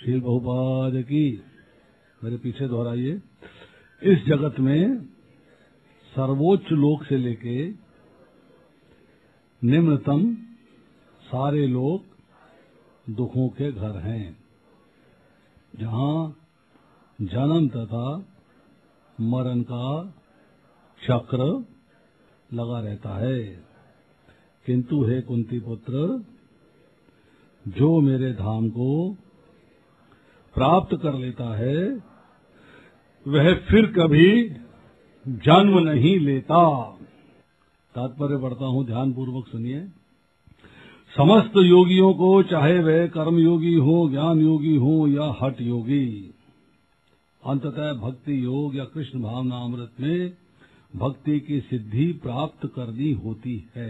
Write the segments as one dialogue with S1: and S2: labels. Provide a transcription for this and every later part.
S1: श्रील बहुपाद की। मेरे पीछे दोहराइए। इस जगत में सर्वोच्च लोक से लेके निम्नतम सारे लोग दुखों के घर हैं, जहां जन्म तथा मरण का चक्र लगा रहता है। किंतु हे कुंती पुत्र, जो मेरे धाम को प्राप्त कर लेता है वह फिर कभी जन्म नहीं लेता। तात्पर्य पढ़ता हूं, ध्यान पूर्वक सुनिए। समस्त योगियों को, चाहे वह कर्म योगी हो, ज्ञान योगी हो या हठ योगी, अंततः भक्ति योग या कृष्ण भावनामृत में भक्ति की सिद्धि प्राप्त करनी होती है।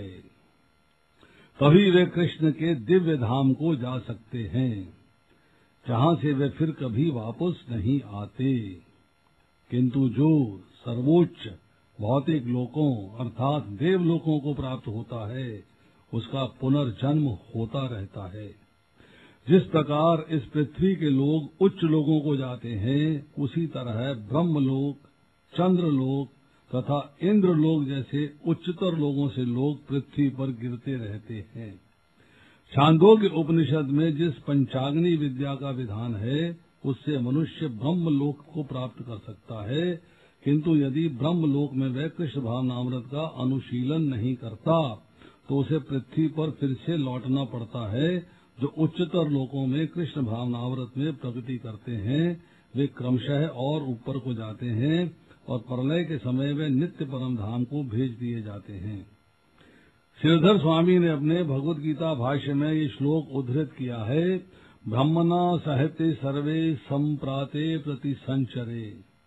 S1: तभी वे कृष्ण के दिव्य धाम को जा सकते हैं, जहां से वे फिर कभी वापस नहीं आते। किंतु जो सर्वोच्च भौतिक लोकों अर्थात देवलोकों को प्राप्त होता है, उसका पुनर्जन्म होता रहता है। जिस प्रकार इस पृथ्वी के लोग उच्च लोगों को जाते हैं, उसी तरह ब्रह्मलोक, चंद्रलोक तथा इंद्रलोक जैसे उच्चतर लोगों से लोग पृथ्वी पर गिरते रहते हैं। छांदोग्य उपनिषद में जिस पंचाग्नि विद्या का विधान है, उससे मनुष्य ब्रह्मलोक को प्राप्त कर सकता है। किंतु यदि ब्रह्मलोक में वह कृष्ण भावनामृत का अनुशीलन नहीं करता, तो उसे पृथ्वी पर फिर से लौटना पड़ता है। जो उच्चतर लोकों में कृष्ण भावनामृत में प्रगति करते हैं, वे क्रमशः और ऊपर को जाते हैं और प्रलय के समय वे नित्य परम धाम को भेज दिए जाते हैं। श्रीधर स्वामी ने अपने भगवद गीता भाष्य में ये श्लोक उद्धृत किया है। ब्रह्मणा सहते सर्वे संप्राते प्रति संचरे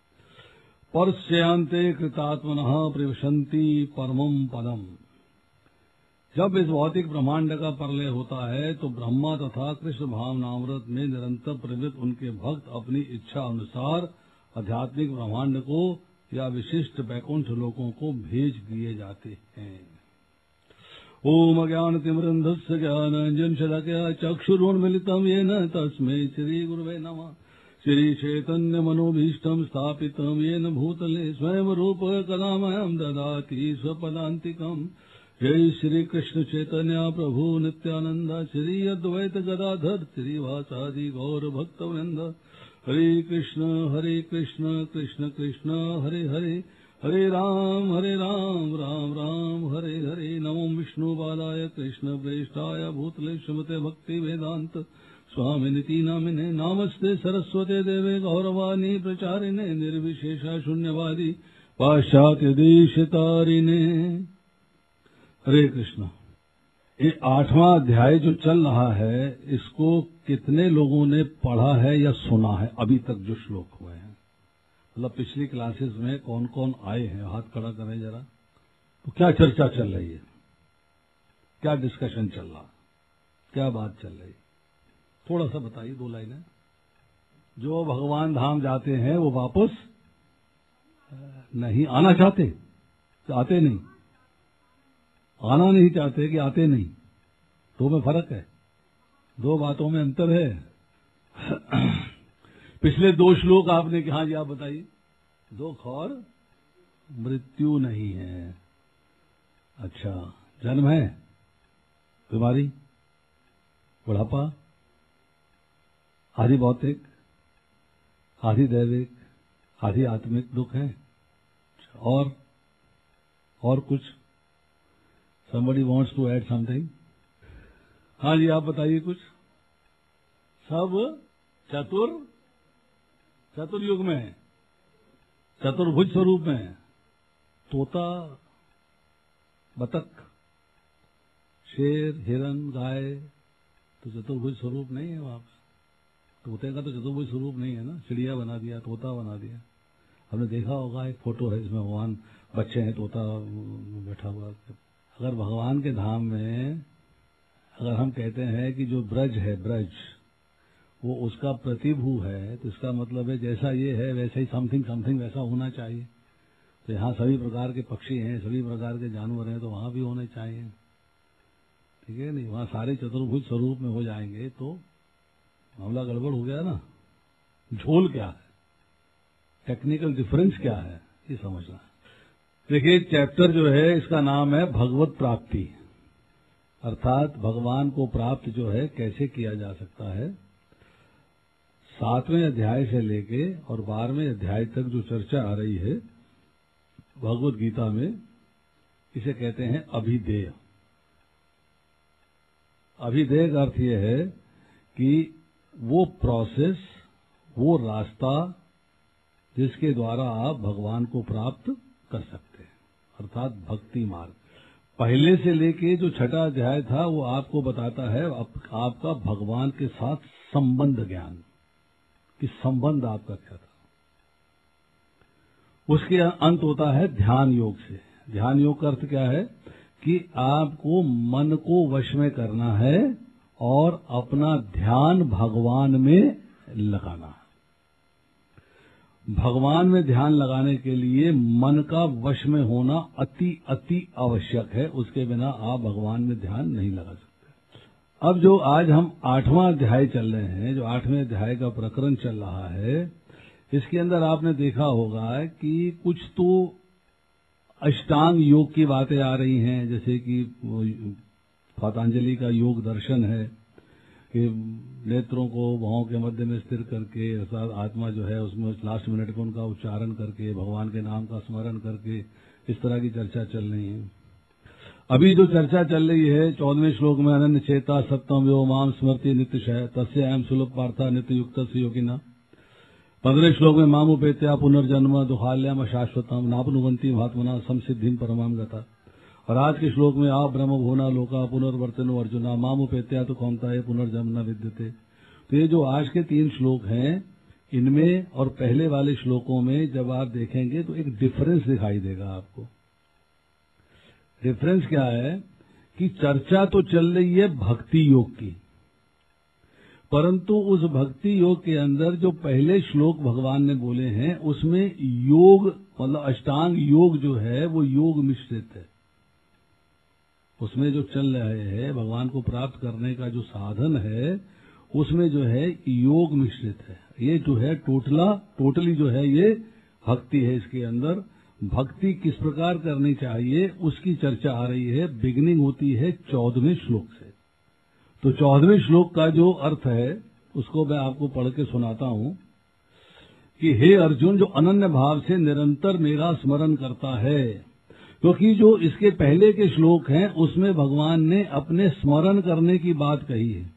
S1: परस्यांते कृतात्मनः प्रविशन्ति परमं पदम। जब इस भौतिक ब्रह्मांड का प्रलय होता है, तो ब्रह्मा तथा कृष्ण भावनामृत में निरंतर प्रवृत्त उनके भक्त अपनी इच्छा अनुसार आध्यात्मिक ब्रह्मांड को या विशिष्ट वैकुंठ लोकों को भेज दिए जाते हैं। ओम अज्ञानतिमिरन्धस्य ज्ञानाञ्जनशलाकया चक्षुरुन्मीलितं येन तस्मै श्रीगुरवे नमः। श्रीचैतन्यमनोभीष्टं स्थापितं येन भूतले स्वयं रूप कदा मह्यं ददाति स्वपदान्तिकम्। जय श्री कृष्ण चैतन्य प्रभु नित्यानंद, श्री अद्वैत गदाधर श्रीवासादि गौर भक्तवृंद। हरे कृष्ण कृष्ण कृष्ण हरे हरे, हरे राम राम राम हरे हरे। नमो विष्णुपादाय कृष्ण प्रेष्ठाय भूतले श्रीमते भक्ति वेदांत स्वामिनिति नामिने। नमस्ते सरस्वते देवे गौरवाणी प्रचारिणे निर्विशेषा शून्यवादी पाश्चात्य देश तारिणे। हरे कृष्ण। ये 8वां अध्याय जो चल रहा है, इसको कितने लोगों ने पढ़ा है या सुना है अभी तक जो श्लोक हुए हैं? मतलब पिछली क्लासेस में कौन कौन आए हैं, हाथ खड़ा करें जरा। तो क्या चर्चा चल रही है, क्या डिस्कशन चल रहा, क्या बात चल रही, थोड़ा सा बताइए, 2 लाइनें। जो भगवान धाम जाते हैं वो वापस नहीं आना चाहते, आते नहीं, आना नहीं चाहते कि आते नहीं, दो में फर्क है, 2 बातों में अंतर है। पिछले 2 श्लोक आपने कहा जी, आप बताइए। दुख और मृत्यु नहीं है। अच्छा, जन्म है, बीमारी, बुढ़ापा, आधि भौतिक, आधि दैविक, आधि आत्मिक दुख है। और कुछ? Somebody wants to add something? हाँ जी, आप बताइए कुछ। सब चतुर्युग में है, चतुर्भुज स्वरूप में है। तोता, बतख, शेर, हिरन, गाय तो चतुर्भुज स्वरूप नहीं है वहां। तोते का तो चतुर्भुज स्वरूप नहीं है ना, चिड़िया बना दिया, तोता बना दिया। हमने देखा होगा, एक फोटो है जिसमें भगवान बच्चे हैं, तोता बैठा हुआ। अगर भगवान के धाम में अगर हम कहते हैं कि जो ब्रज है, ब्रज वो उसका प्रतिभू है, तो इसका मतलब है जैसा ये है वैसे ही समथिंग वैसा होना चाहिए। तो यहाँ सभी प्रकार के पक्षी हैं, सभी प्रकार के जानवर हैं, तो वहाँ भी होने चाहिए, ठीक है नहीं? वहाँ सारे चतुर्भुज स्वरूप में हो जाएंगे तो मामला गड़बड़ हो गया ना। झोल क्या है, टेक्निकल डिफरेंस क्या है, ये समझना है। देखिए, चैप्टर जो है इसका नाम है भगवत प्राप्ति, अर्थात भगवान को प्राप्त जो है कैसे किया जा सकता है। 7वें अध्याय से लेके और 12वें अध्याय तक जो चर्चा आ रही है भगवत गीता में, इसे कहते हैं अभिधेय। अभिधेय का अर्थ यह है कि वो प्रोसेस, वो रास्ता जिसके द्वारा आप भगवान को प्राप्त कर सकते हैं, अर्थात भक्ति मार्ग। पहले से लेके जो 6वां अध्याय था वो आपको बताता है आपका भगवान के साथ संबंध ज्ञान, कि संबंध आपका क्या था। उसके अंत होता है ध्यान योग से। ध्यान योग का अर्थ क्या है कि आपको मन को वश में करना है और अपना ध्यान भगवान में लगाना है। भगवान में ध्यान लगाने के लिए मन का वश में होना अति अति आवश्यक है, उसके बिना आप भगवान में ध्यान नहीं लगा सकते। अब जो आज हम 8वां अध्याय चल रहे हैं, जो 8वें अध्याय का प्रकरण चल रहा है, इसके अंदर आपने देखा होगा कि कुछ तो अष्टांग योग की बातें आ रही हैं, जैसे कि पतंजलि का योग दर्शन है कि नेत्रों को भौं के मध्य में स्थिर करके अर्थात आत्मा जो है उसमें लास्ट मिनट में उनका उच्चारण करके भगवान के नाम का स्मरण करके, इस तरह की चर्चा चल रही है। अभी जो चर्चा चल रही है 14वें श्लोक में, अनन्य चेता सत्तम यो माम स्मृति नित्य शय तस्य अयम सुलभ पार्था नित्य युक्त योगिना। 15वें श्लोक में मामुपेत्या पुनर्जन्म दुखाल्यम शाश्वतम नापनुवंती महात्मना समसिद्धिम परमाम गता। और आज के श्लोक में आप ब्रह्म भुवना लोका पुनर्वर्तनो अर्जुना मामुपेत्या तो कौनता पुनर्जन्म न विद्यते। तो ये जो आज के 3 श्लोक हैं, इनमें और पहले वाले श्लोकों में जब आप देखेंगे तो एक डिफरेंस दिखाई देगा आपको। डिफरेंस क्या है कि चर्चा तो चल रही है भक्ति योग की, परंतु उस भक्ति योग के अंदर जो पहले श्लोक भगवान ने बोले हैं उसमें योग मतलब अष्टांग योग जो है वो योग मिश्रित है। उसमें जो चल रहे हैं भगवान को प्राप्त करने का जो साधन है उसमें जो है योग मिश्रित है। ये जो है टोटली जो है ये भक्ति है। इसके अंदर भक्ति किस प्रकार करनी चाहिए उसकी चर्चा आ रही है। बिगिनिंग होती है 14वें श्लोक से। तो 14वें श्लोक का जो अर्थ है उसको मैं आपको पढ़ के सुनाता हूं कि हे अर्जुन, जो अनन्य भाव से निरंतर मेरा स्मरण करता है, क्योंकि जो इसके पहले के श्लोक हैं उसमें भगवान ने अपने स्मरण करने की बात कही है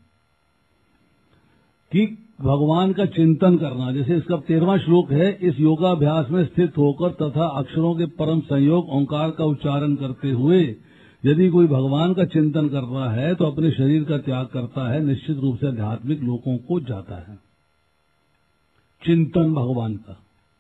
S1: कि भगवान का चिंतन करना। जैसे इसका 13वां श्लोक है, इस योगाभ्यास में स्थित होकर तथा अक्षरों के परम संयोग ओंकार का उच्चारण करते हुए यदि कोई भगवान का चिंतन कर रहा है तो अपने शरीर का त्याग करता है, निश्चित रूप से आध्यात्मिक लोकों को जाता है। चिंतन भगवान का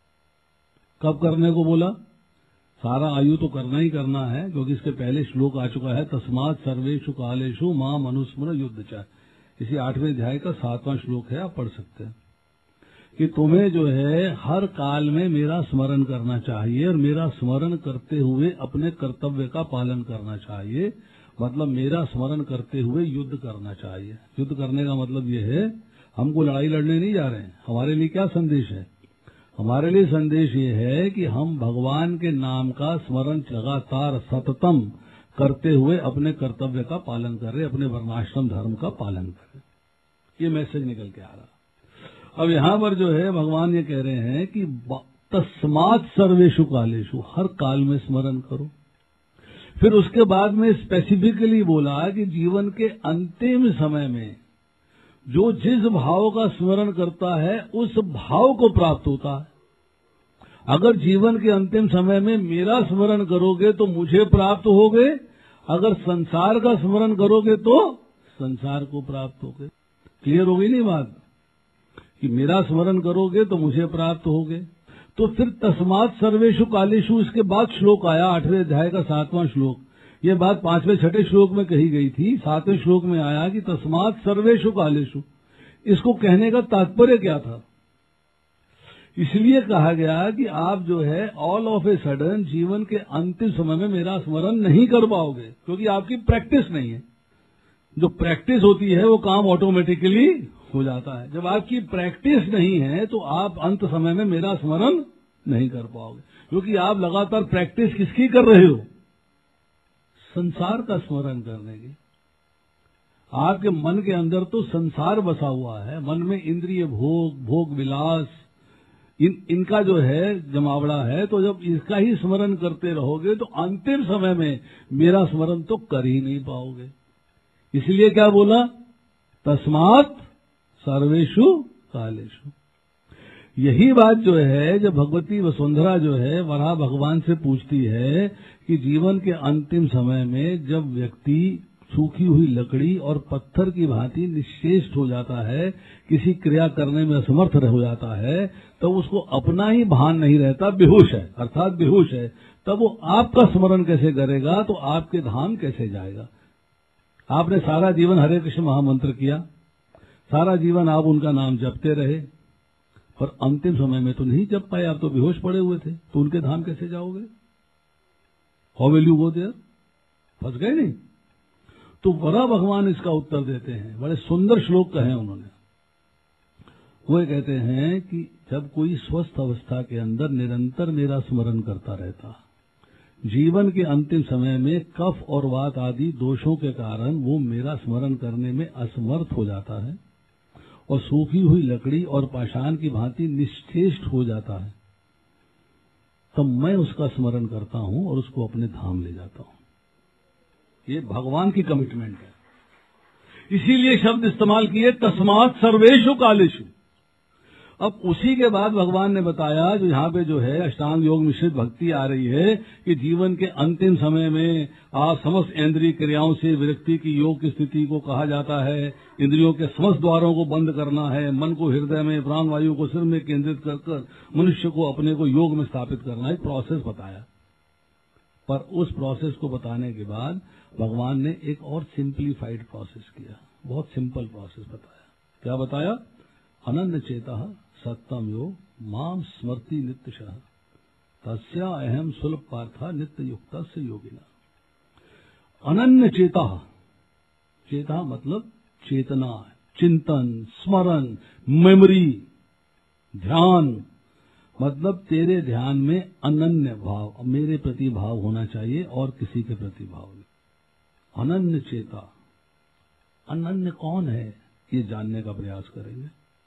S1: कब करने को बोला? सारा आयु तो करना ही करना है, क्योंकि इसके पहले श्लोक आ चुका है, तस्मात् सर्वेषु कालेषु माम अनुस्मर युद्ध च। इसी 8वें अध्याय का 7वां श्लोक है, आप पढ़ सकते हैं कि तुम्हें जो है हर काल में मेरा स्मरण करना चाहिए और मेरा स्मरण करते हुए अपने कर्तव्य का पालन करना चाहिए। मतलब मेरा स्मरण करते हुए युद्ध करना चाहिए। युद्ध करने का मतलब ये है हमको लड़ाई लड़ने नहीं जा रहे हैं। हमारे लिए क्या संदेश है? हमारे लिए संदेश ये है कि हम भगवान के नाम का स्मरण लगातार सततम करते हुए अपने कर्तव्य का पालन करें, अपने वर्णाश्रम धर्म का पालन करें। ये मैसेज निकल के आ रहा। अब यहाँ पर जो है भगवान ये कह रहे हैं कि तस्मात् सर्वेषु कालेषु, हर काल में स्मरण करो। फिर उसके बाद में स्पेसिफिकली बोला कि जीवन के अंतिम समय में जो जिस भाव का स्मरण करता है उस भाव को प्राप्त होता है। अगर जीवन के अंतिम समय में मेरा स्मरण करोगे तो मुझे प्राप्त होगे, अगर संसार का स्मरण करोगे तो संसार को प्राप्त होगे। क्लियर हो गई नहीं बात? कि मेरा स्मरण करोगे तो मुझे प्राप्त होगे। तो फिर तस्मात् सर्वेषु कालेषु, इसके बाद श्लोक आया 8वें अध्याय का 7वां श्लोक। ये बात 5वें 6ठे श्लोक में कही गई थी, 7वें श्लोक में आया कि तस्मात् सर्वेषु कालेषु। इसको कहने का तात्पर्य क्या था? इसलिए कहा गया कि आप जो है ऑल ऑफ ए सडन जीवन के अंतिम समय में मेरा स्मरण नहीं कर पाओगे, क्योंकि आपकी प्रैक्टिस नहीं है। जो प्रैक्टिस होती है वो काम ऑटोमेटिकली हो जाता है। जब आपकी प्रैक्टिस नहीं है तो आप अंत समय में मेरा स्मरण नहीं कर पाओगे, क्योंकि आप लगातार प्रैक्टिस किसकी कर रहे हो? संसार का स्मरण करने की। आपके मन के अंदर तो संसार बसा हुआ है, मन में इंद्रिय भोग, भोग विलास, इनका जो है जमावड़ा है। तो जब इसका ही स्मरण करते रहोगे तो अंतिम समय में मेरा स्मरण तो कर ही नहीं पाओगे। इसलिए क्या बोला? तस्मात् सर्वेषु कालेषु। यही बात जो है जब भगवती वसुंधरा जो है वराह भगवान से पूछती है कि जीवन के अंतिम समय में जब व्यक्ति सूखी हुई लकड़ी और पत्थर की भांति निश्चेष्ट हो जाता है, किसी क्रिया करने में असमर्थ हो जाता है, तो उसको अपना ही भान नहीं रहता, बेहोश है, अर्थात बेहोश है, तब वो आपका स्मरण कैसे करेगा? तो आपके धाम कैसे जाएगा? आपने सारा जीवन हरे कृष्ण महामंत्र किया, सारा जीवन आप उनका नाम जपते रहे, पर अंतिम समय में तो नहीं जप पाए, आप तो बेहोश पड़े हुए थे, तो उनके धाम कैसे जाओगे? How will you go there? फंस गए नहीं? तो वराह भगवान इसका उत्तर देते हैं, बड़े सुंदर श्लोक कहे उन्होंने। वो कहते हैं कि जब कोई स्वस्थ अवस्था के अंदर निरंतर मेरा स्मरण करता रहता, जीवन के अंतिम समय में कफ और वात आदि दोषों के कारण वो मेरा स्मरण करने में असमर्थ हो जाता है और सूखी हुई लकड़ी और पाषाण की भांति निश्चेष्ट हो जाता है, तब मैं उसका स्मरण करता हूं और उसको अपने धाम ले जाता हूं। ये भगवान की कमिटमेंट है। इसीलिए शब्द इस्तेमाल किए तस्मात् सर्वेषु कालेषु। अब उसी के बाद भगवान ने बताया, जो यहाँ पे जो है अष्टांग योग मिश्रित भक्ति आ रही है, कि जीवन के अंतिम समय में आप समस्त इंद्रिय क्रियाओं से विरक्ति की योग की स्थिति को कहा जाता है। इंद्रियों के समस्त द्वारों को बंद करना है, मन को हृदय में, प्राण वायु को सिर में केंद्रित कर मनुष्य को अपने को योग में स्थापित करना है, प्रोसेस बताया। पर उस प्रोसेस को बताने के बाद भगवान ने एक और सिंप्लीफाइड प्रोसेस किया, बहुत सिंपल प्रोसेस बताया। क्या बताया? अनन्य चेतः सत्तम योग माम स्मृति नित्यशः तस्या अहम सुलभ पार्था नित्य युक्तस्य योगिना। अनन्य चेतः, चेतः मतलब चेतना, चिंतन, स्मरण, मेमोरी, ध्यान, मतलब तेरे ध्यान में अनन्य भाव, मेरे प्रति भाव होना चाहिए और किसी के प्रति भाव नहीं। अनन्य चेता, अनन्य कौन है ये जानने का प्रयास करेंगे।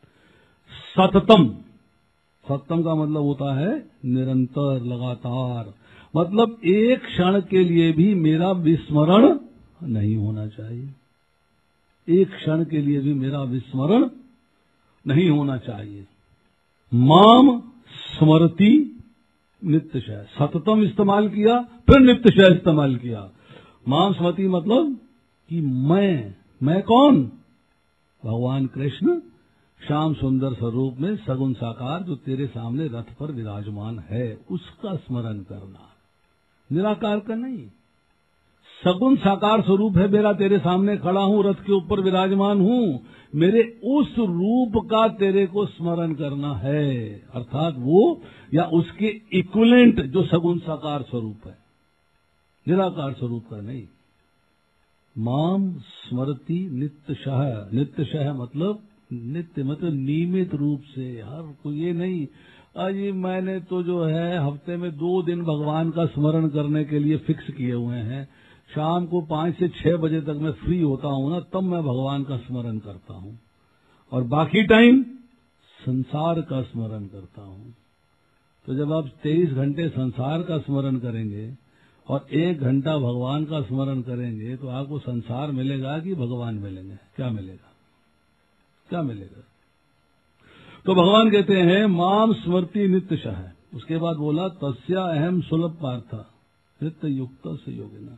S1: सततम, सततम का मतलब होता है निरंतर, लगातार, मतलब एक क्षण के लिए भी मेरा विस्मरण नहीं होना चाहिए, एक क्षण के लिए भी मेरा विस्मरण नहीं होना चाहिए। माम स्मृति नित्यशः, सततम इस्तेमाल किया, फिर नित्यशः इस्तेमाल किया। माम स्मृति मतलब कि मैं कौन? भगवान कृष्ण श्याम सुंदर स्वरूप में सगुण साकार जो तेरे सामने रथ पर विराजमान है, उसका स्मरण करना, निराकार का नहीं। सगुण साकार स्वरूप है मेरा, तेरे सामने खड़ा हूं, रथ के ऊपर विराजमान हूं, मेरे उस रूप का तेरे को स्मरण करना है, अर्थात वो या उसके इक्विवेलेंट जो सगुण साकार स्वरूप है, निराकार स्वरूप का नहीं। माम स्मृति नित्यशः, नित्यशः मतलब नित्य, मतलब नियमित रूप से, हर कोई ये नहीं अजी मैंने तो जो है हफ्ते में 2 दिन भगवान का स्मरण करने के लिए फिक्स किए हुए हैं, शाम को 5 से 6 बजे तक मैं फ्री होता हूं ना, तब मैं भगवान का स्मरण करता हूं, और बाकी टाइम संसार का स्मरण करता हूं। तो जब आप 23 घंटे संसार का स्मरण करेंगे और 1 घंटा भगवान का स्मरण करेंगे, तो आपको संसार मिलेगा कि भगवान मिलेंगे? क्या मिलेगा? क्या मिलेगा? तो भगवान कहते हैं माम स्मृति नित्यशः। उसके बाद बोला तस्या अहम सुलभ पार्थ नित्य युक्तस्य योगिना,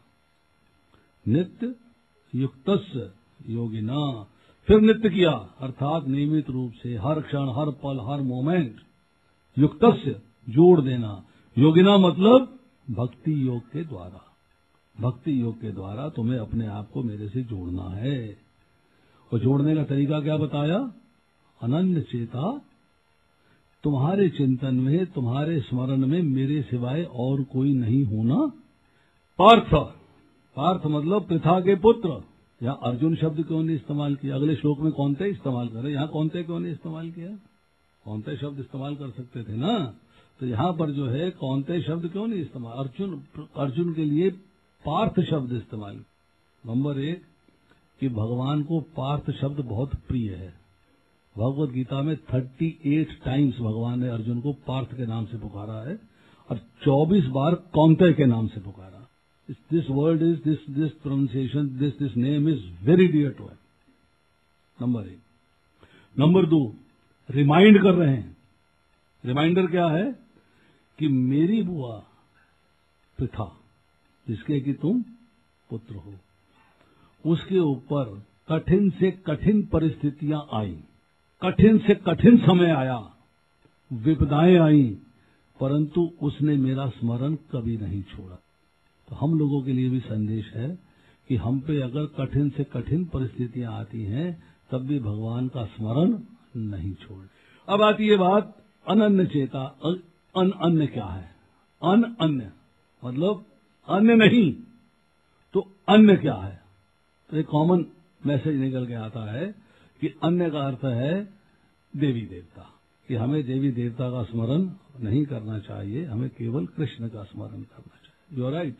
S1: नित्य युक्तस्य योगिना, फिर नित्य किया अर्थात नियमित रूप से, हर क्षण, हर पल, हर मोमेंट, युक्तस्य जोड़ देना, योगिना मतलब भक्ति योग के द्वारा, भक्ति योग के द्वारा तुम्हें अपने आप को मेरे से जोड़ना है। और जोड़ने का तरीका क्या बताया? अनन्य चेता, तुम्हारे चिंतन में, तुम्हारे स्मरण में मेरे सिवाय और कोई नहीं होना। पार्थ, पार्थ मतलब पृथा के पुत्र, यहाँ अर्जुन शब्द क्यों नहीं इस्तेमाल किया? अगले श्लोक में कौनते इस्तेमाल करे, यहाँ कौनते क्यों नहीं इस्तेमाल किया? कौनते शब्द इस्तेमाल कर सकते थे ना, तो यहाँ पर जो है कौनते शब्द क्यों नहीं इस्तेमाल? अर्जुन के लिए पार्थ शब्द इस्तेमाल। नंबर 1 कि भगवान को पार्थ शब्द बहुत प्रिय है। भगवत गीता में 38 टाइम्स भगवान ने अर्जुन को पार्थ के नाम से पुकारा है और 24 बार कौनते के नाम से पुकारा। This word is this pronunciation, this name is very dear to him. Number 1। Number 2, remind कर रहे हैं। रिमाइंडर क्या है कि मेरी बुआ पृथा, जिसके कि तुम पुत्र हो, उसके ऊपर कठिन से कठिन परिस्थितियां आई, कठिन से कठिन समय आया, विपदाएं आई, परंतु उसने मेरा स्मरण कभी नहीं छोड़ा। तो हम लोगों के लिए भी संदेश है कि हम पे अगर कठिन से कठिन परिस्थितियां आती हैं तब भी भगवान का स्मरण नहीं छोड़। अब आती है बात अनन्य चेता। अन्य क्या है? अन्य मतलब अन्य नहीं, तो अन्य क्या है? तो एक कॉमन मैसेज निकल के आता है कि अन्य का अर्थ है देवी देवता, कि हमें देवी देवता का स्मरण नहीं करना चाहिए, हमें केवल कृष्ण का स्मरण करना चाहिए। You are right.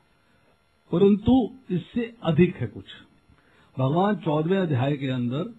S1: परंतु इससे अधिक है कुछ। भगवान 14वें अध्याय के अंदर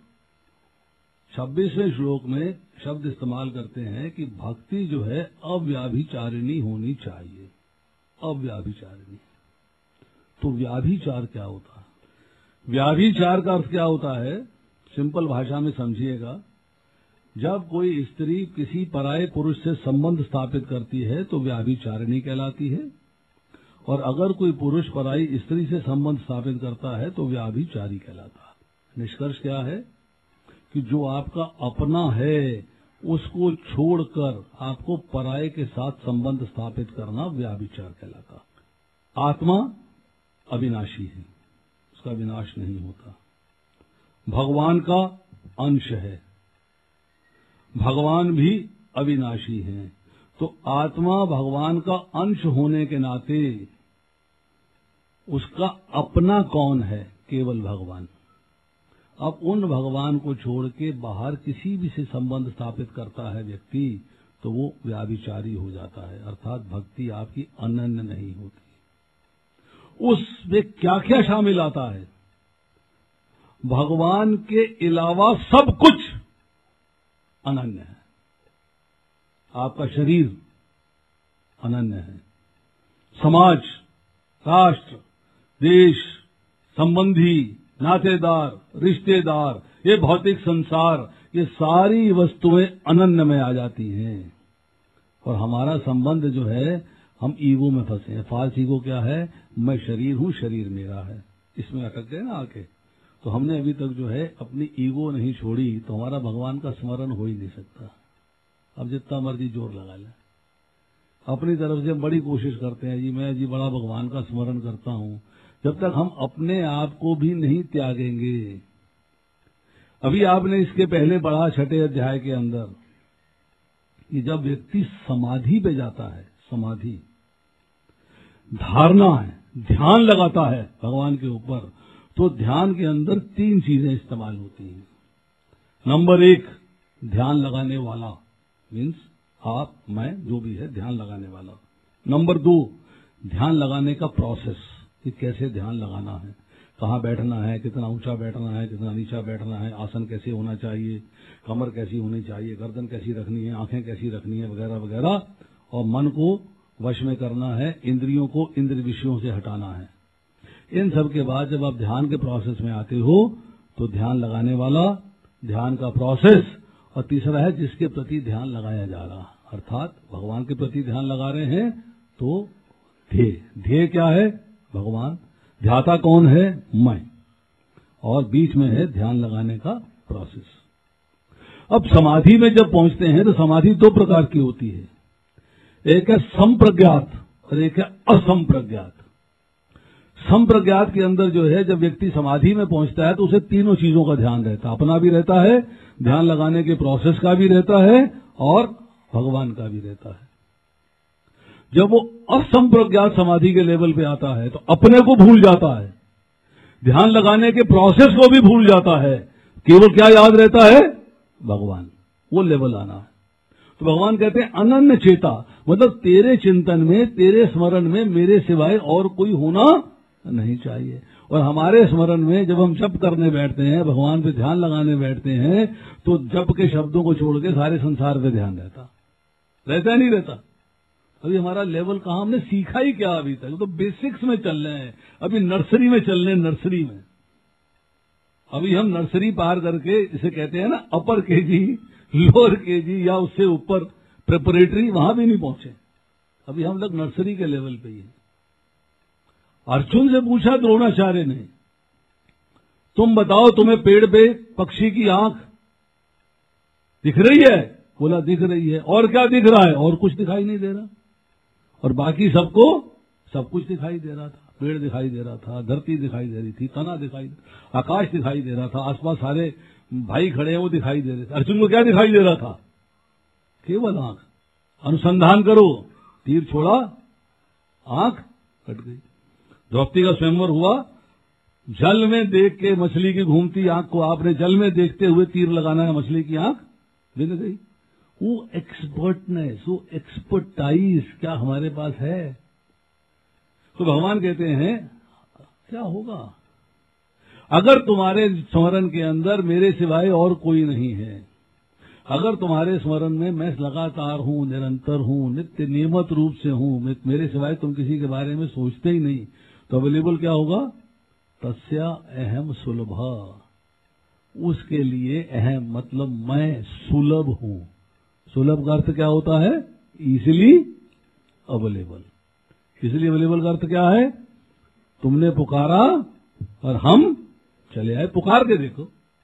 S1: 26वें श्लोक में शब्द इस्तेमाल करते हैं कि भक्ति जो है अव्याभिचारिणी होनी चाहिए। अव्याभिचारिणी। तो व्याभिचार क्या होता है? व्याभिचार का अर्थ क्या होता है? सिंपल भाषा में समझिएगा, जब कोई स्त्री किसी पराये पुरुष से संबंध स्थापित करती है तो व्याभिचारिणी कहलाती है, और अगर कोई पुरुष पराई स्त्री से संबंध स्थापित करता है तो व्याभिचारी कहलाता है। निष्कर्ष क्या है कि जो आपका अपना है उसको छोड़कर आपको पराये के साथ संबंध स्थापित करना व्याभिचार कहलाता। आत्मा अविनाशी है, उसका विनाश नहीं होता। भगवान का अंश है, भगवान भी अविनाशी हैं। तो आत्मा भगवान का अंश होने के नाते उसका अपना कौन है? केवल भगवान। अब उन भगवान को छोड़ के बाहर किसी भी से संबंध स्थापित करता है व्यक्ति तो वो व्याभिचारी हो जाता है, अर्थात भक्ति आपकी अनन्य नहीं होती। उसमें क्या क्या शामिल आता है? भगवान के अलावा सब कुछ अनन्य है। आपका शरीर अनन्य है, समाज, राष्ट्र, देश, संबंधी, नातेदार, रिश्तेदार, ये भौतिक संसार, ये सारी वस्तुएं अनन्य में आ जाती हैं। और हमारा संबंध जो है, हम ईगो में फंसे हैं। फाल्स ईगो क्या है? मैं शरीर हूं, शरीर मेरा है, इसमें अटक गए ना आके। तो हमने अभी तक जो है अपनी ईगो नहीं छोड़ी, तो हमारा भगवान का स्मरण हो ही नहीं सकता। अब जितना मर्जी जोर लगा लें, अपनी तरफ से बड़ी कोशिश करते हैं, जी मैं जी बड़ा भगवान का स्मरण करता हूं। जब तक हम अपने आप को भी नहीं त्यागेंगे। अभी आपने इसके पहले पढ़ा 6ठे अध्याय के अंदर कि जब व्यक्ति समाधि पे जाता है, समाधि धारणा है, ध्यान लगाता है भगवान के ऊपर, तो ध्यान के अंदर 3 चीजें इस्तेमाल होती हैं। नंबर 1, ध्यान लगाने वाला, मीन्स आप, मैं, जो भी है ध्यान लगाने वाला। नंबर 2, ध्यान लगाने का प्रोसेस, कि कैसे ध्यान लगाना है, कहाँ बैठना है, कितना ऊंचा बैठना है, कितना नीचा बैठना है, आसन कैसे होना चाहिए, कमर कैसी होनी चाहिए, गर्दन कैसी रखनी है, आंखें कैसी रखनी है, वगैरह वगैरह। और मन को वश में करना है, इंद्रियों को इंद्रिय विषयों से हटाना है। इन सब के बाद जब आप ध्यान के प्रोसेस में आते हो तो ध्यान लगाने वाला, ध्यान का प्रोसेस, और तीसरा है जिसके प्रति ध्यान लगाया जा रहा, अर्थात भगवान के प्रति ध्यान लगा रहे हैं तो ध्येय क्या है? भगवान। ध्याता कौन है? मैं। और बीच में है ध्यान लगाने का प्रोसेस। अब समाधि में जब पहुंचते हैं तो समाधि 2 प्रकार की होती है, एक है संप्रज्ञात और एक है असंप्रज्ञात। संप्रज्ञात के अंदर जो है, जब व्यक्ति समाधि में पहुंचता है तो उसे तीनों चीजों का ध्यान रहता है, अपना भी रहता है, ध्यान लगाने के प्रोसेस का भी रहता है और भगवान का भी रहता है। जब वो असंप्रज्ञात समाधि के लेवल पे आता है तो अपने को भूल जाता है, ध्यान लगाने के प्रोसेस को भी भूल जाता है, केवल क्या याद रहता है? भगवान। वो लेवल आना है। तो भगवान कहते हैं अनन्य चेता, मतलब तेरे चिंतन में, तेरे स्मरण में मेरे सिवाय और कोई होना नहीं चाहिए। और हमारे स्मरण में जब हम जप करने बैठते हैं, भगवान पे ध्यान लगाने बैठते हैं, तो जप के शब्दों को छोड़ के सारे संसार पे ध्यान रहता है नहीं रहता? अभी हमारा लेवल कहाँ, हमने सीखा ही क्या अभी तक? तो बेसिक्स में चल रहे हैं, अभी नर्सरी में चल रहे हैं, नर्सरी में। अभी हम नर्सरी पार करके, इसे कहते हैं ना अपर केजी, लोअर केजी, या उससे ऊपर प्रिपरेटरी, वहां भी नहीं पहुंचे। अभी हम लोग नर्सरी के लेवल पे ही हैं। अर्जुन से पूछा द्रोणाचार्य ने, तुम बताओ तुम्हें पेड़ पे पक्षी की आंख दिख रही है? बोला दिख रही है। और क्या दिख रहा है? और कुछ दिखाई नहीं दे रहा। और बाकी सबको सब कुछ दिखाई दे रहा था। पेड़ दिखाई दे रहा था, धरती दिखाई दे रही थी, तना दिखाई, आकाश दिखाई दे रहा था, आसपास सारे भाई खड़े हैं वो दिखाई दे रहे थे। अर्जुन को क्या दिखाई दे रहा था? केवल आंख। अनुसंधान करो, तीर छोड़ा, आंख कट गई। द्रौपदी का स्वयंवर हुआ, जल में देख के मछली की घूमती आंख को आपने जल में देखते हुए तीर लगाना है, मछली की आंख बिन गई। वो एक्सपर्टनेस, वो एक्सपर्टाइज क्या हमारे पास है? तो भगवान कहते हैं क्या होगा अगर तुम्हारे स्मरण के अंदर मेरे सिवाय और कोई नहीं है, अगर तुम्हारे स्मरण में मैं लगातार हूं, निरंतर हूं, नित्य नियमित रूप से हूं, मेरे सिवाय तुम किसी के बारे में सोचते ही नहीं, तो अवेलेबल क्या होगा? तस्या अहम सुलभ, उसके लिए अहम मतलब मैं सुलभ हूं। सुलभ का अर्थ क्या होता है? Easily available. इसलिए अवेलेबल का अर्थ क्या है? तुमने पुकारा और हम चले आए। पुकार के देखो,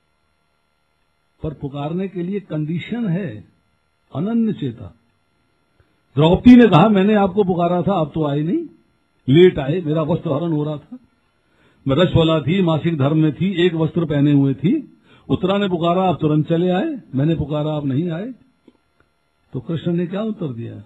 S1: पर पुकारने के लिए कंडीशन है, अनन्य चेता। द्रौपदी ने कहा मैंने आपको पुकारा था, आप तो आए नहीं, लेट आए, मेरा वस्त्र हरण हो रहा था, मैं रजस्वला थी, मासिक धर्म में थी, एक वस्त्र पहने हुए थी। उत्तरा ने पुकारा, आप तुरंत चले आए, मैंने पुकारा, आप नहीं आए। तो कृष्ण ने क्या उत्तर दिया?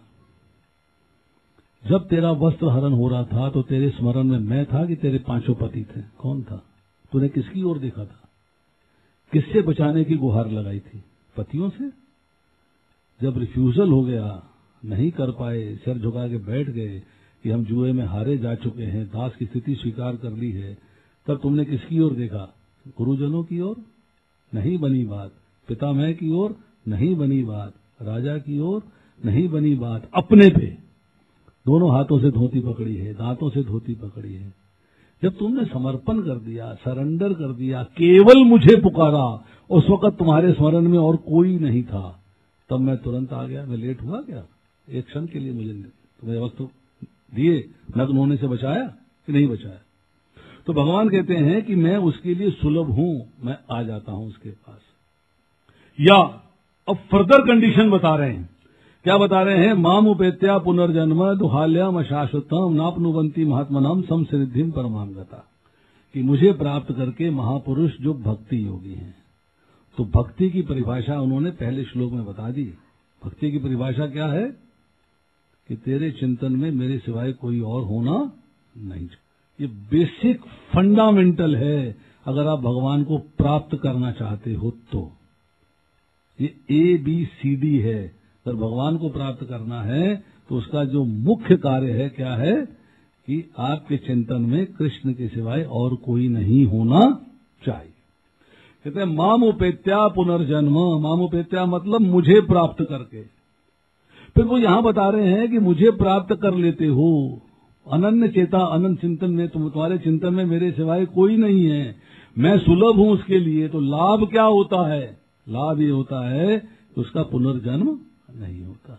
S1: जब तेरा वस्त्र हरण हो रहा था तो तेरे स्मरण में मैं था कि तेरे पांचों पति थे? कौन था? तूने किसकी ओर देखा था? किससे बचाने की गुहार लगाई थी? पतियों से। जब रिफ्यूजल हो गया, नहीं कर पाए, सर झुका के बैठ गए कि हम जुए में हारे जा चुके हैं, दास की स्थिति स्वीकार कर ली है, तब तुमने किसकी ओर देखा? गुरुजनों की ओर? नहीं बनी बात। पितामह की ओर? नहीं बनी बात। राजा की ओर? नहीं बनी बात। अपने पे दोनों हाथों से धोती पकड़ी है, दांतों से धोती पकड़ी है। जब तुमने समर्पण कर दिया, सरेंडर कर दिया, केवल मुझे पुकारा, उस वक्त तुम्हारे स्मरण में और कोई नहीं था, तब मैं तुरंत आ गया। मैं लेट हुआ क्या? एक क्षण के लिए मुझे तुम्हें वस्त्र दिए, नग्न होने से बचाया कि नहीं बचाया? तो भगवान कहते हैं कि मैं उसके लिए सुलभ हूं, मैं आ जाता हूं उसके पास। या अब फर्दर कंडीशन बता रहे हैं। क्या बता रहे हैं? माम उपेत्या पुनर्जन्म दुहाल्याम अशाश्वतम नापनुवंती महात्मनाम समसिद्धिम परमांगता, कि मुझे प्राप्त करके महापुरुष जो भक्ति योगी हैं। तो भक्ति की परिभाषा उन्होंने पहले श्लोक में बता दी। भक्ति की परिभाषा क्या है? कि तेरे चिंतन में मेरे सिवाय कोई और होना नहीं। ये बेसिक फंडामेंटल है अगर आप भगवान को प्राप्त करना चाहते हो तो। ये ABCD है। अगर भगवान को प्राप्त करना है तो उसका जो मुख्य कार्य है क्या है? कि आपके चिंतन में कृष्ण के सिवाय और कोई नहीं होना चाहिए। कहते हैं मामुपेत्या पुनर्जन्म। मामुपेत्या मतलब मुझे प्राप्त करके। फिर वो यहां बता रहे हैं कि मुझे प्राप्त कर लेते हो, अनन्य चेता, अनंत चिंतन में, तुम्हारे चिंतन में मेरे सिवाय कोई नहीं है, मैं सुलभ हूं उसके लिए। तो लाभ क्या होता है? लाभ ये होता है कि उसका पुनर्जन्म नहीं होता।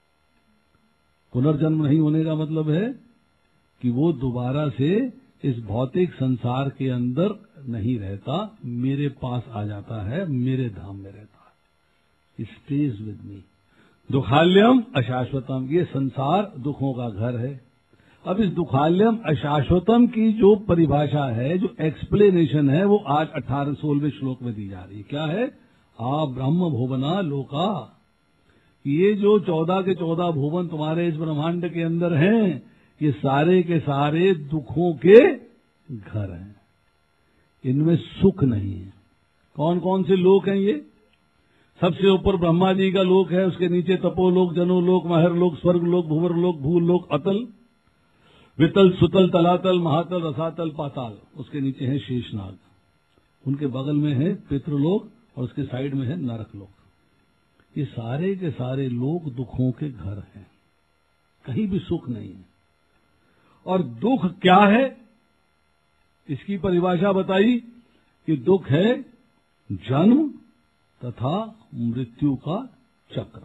S1: पुनर्जन्म नहीं होने का मतलब है कि वो दोबारा से इस भौतिक संसार के अंदर नहीं रहता, मेरे पास आ जाता है, मेरे धाम में रहता है। Stage with me. दुखाल्यम अशाश्वतम, ये संसार दुखों का घर है। अब इस दुखाल्यम अशाश्वतम की जो परिभाषा है, जो एक्सप्लेनेशन है, वो आज 16वें श्लोक में दी जा रही है। क्या है? आ ब्रह्म भुवना लोका। ये जो 14 के 14 भुवन तुम्हारे इस ब्रह्मांड के अंदर हैं, ये सारे के सारे दुखों के घर हैं। इनमें सुख नहीं है। कौन कौन से लोक हैं ये? सबसे ऊपर ब्रह्मा जी का लोक है, उसके नीचे तपोलोक, जनोलोक, महरलोक, स्वर्गलोक, भूवरलोक, भूलोक, अतल, वितल, सुतल, तलातल, महातल, रसातल, पाताल। उसके नीचे है शेषनाग, उनके बगल में है पितृलोक और उसके साइड में है नरकलोक। ये सारे के सारे लोक दुखों के घर हैं, कहीं भी सुख नहीं है। और दुख क्या है, इसकी परिभाषा बताई कि दुख है जन्म तथा मृत्यु का चक्र।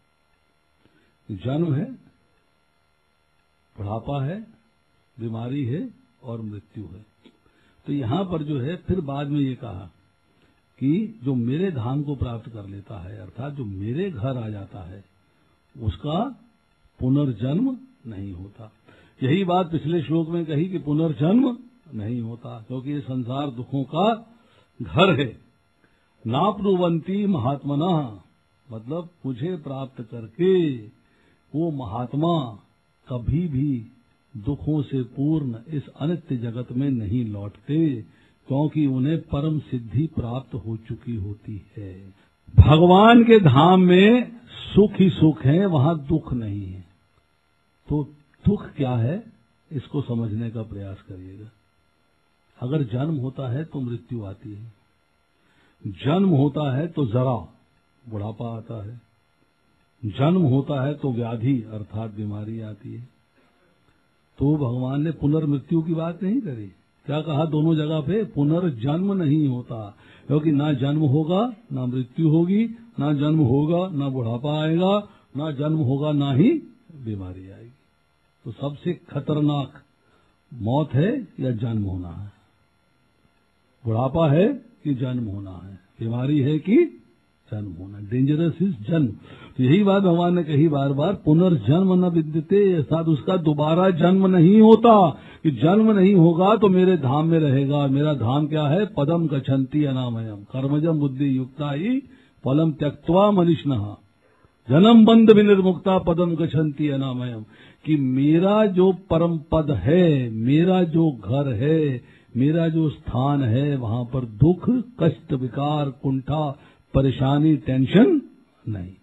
S1: जन्म है, बुढ़ापा है, बीमारी है और मृत्यु है। तो यहां पर जो है फिर बाद में ये कहा कि जो मेरे धाम को प्राप्त कर लेता है, अर्थात जो मेरे घर आ जाता है, उसका पुनर्जन्म नहीं होता। यही बात पिछले श्लोक में कही कि पुनर्जन्म नहीं होता, क्योंकि ये संसार दुखों का घर है। नाप्नुवंती महात्मना, मतलब मुझे प्राप्त करके वो महात्मा कभी भी दुखों से पूर्ण इस अनित्य जगत में नहीं लौटते, क्योंकि उन्हें परम सिद्धि प्राप्त हो चुकी होती है। भगवान के धाम में सुख ही सुख है, वहां दुख नहीं है। तो दुख क्या है, इसको समझने का प्रयास करिएगा। अगर जन्म होता है तो मृत्यु आती है, जन्म होता है तो जरा बुढ़ापा आता है, जन्म होता है तो व्याधि अर्थात बीमारी आती है। तो भगवान ने पुनर्मृत्यु की बात नहीं करी। क्या कहा दोनों जगह पे? पुनर्जन्म नहीं होता, क्योंकि ना जन्म होगा ना मृत्यु होगी, ना जन्म होगा ना बुढ़ापा आएगा, ना जन्म होगा ना ही बीमारी आएगी। तो सबसे खतरनाक मौत है या जन्म होना है? बुढ़ापा है कि जन्म होना है? बीमारी है कि जन्म होना? डेंजरस इज जन्म। तो यही बात भगवान ने कही बार बार, पुनर्जन्म न विद्यते, अर्थात उसका दोबारा जन्म नहीं होता। कि जन्म नहीं होगा तो मेरे धाम में रहेगा। मेरा धाम क्या है? पदम गच्छन्ति अनामयम कर्मजम बुद्धि युक्ता ही फलम त्यक्त्वा मनीषिणः जन्म बंध विनिर्मुक्ता पदम गच्छन्ति अनामयम। कि मेरा जो परम पद है, मेरा जो घर है, मेरा जो स्थान है, वहां पर दुख, कष्ट, विकार, कुंठा, परेशानी, टेंशन नहीं।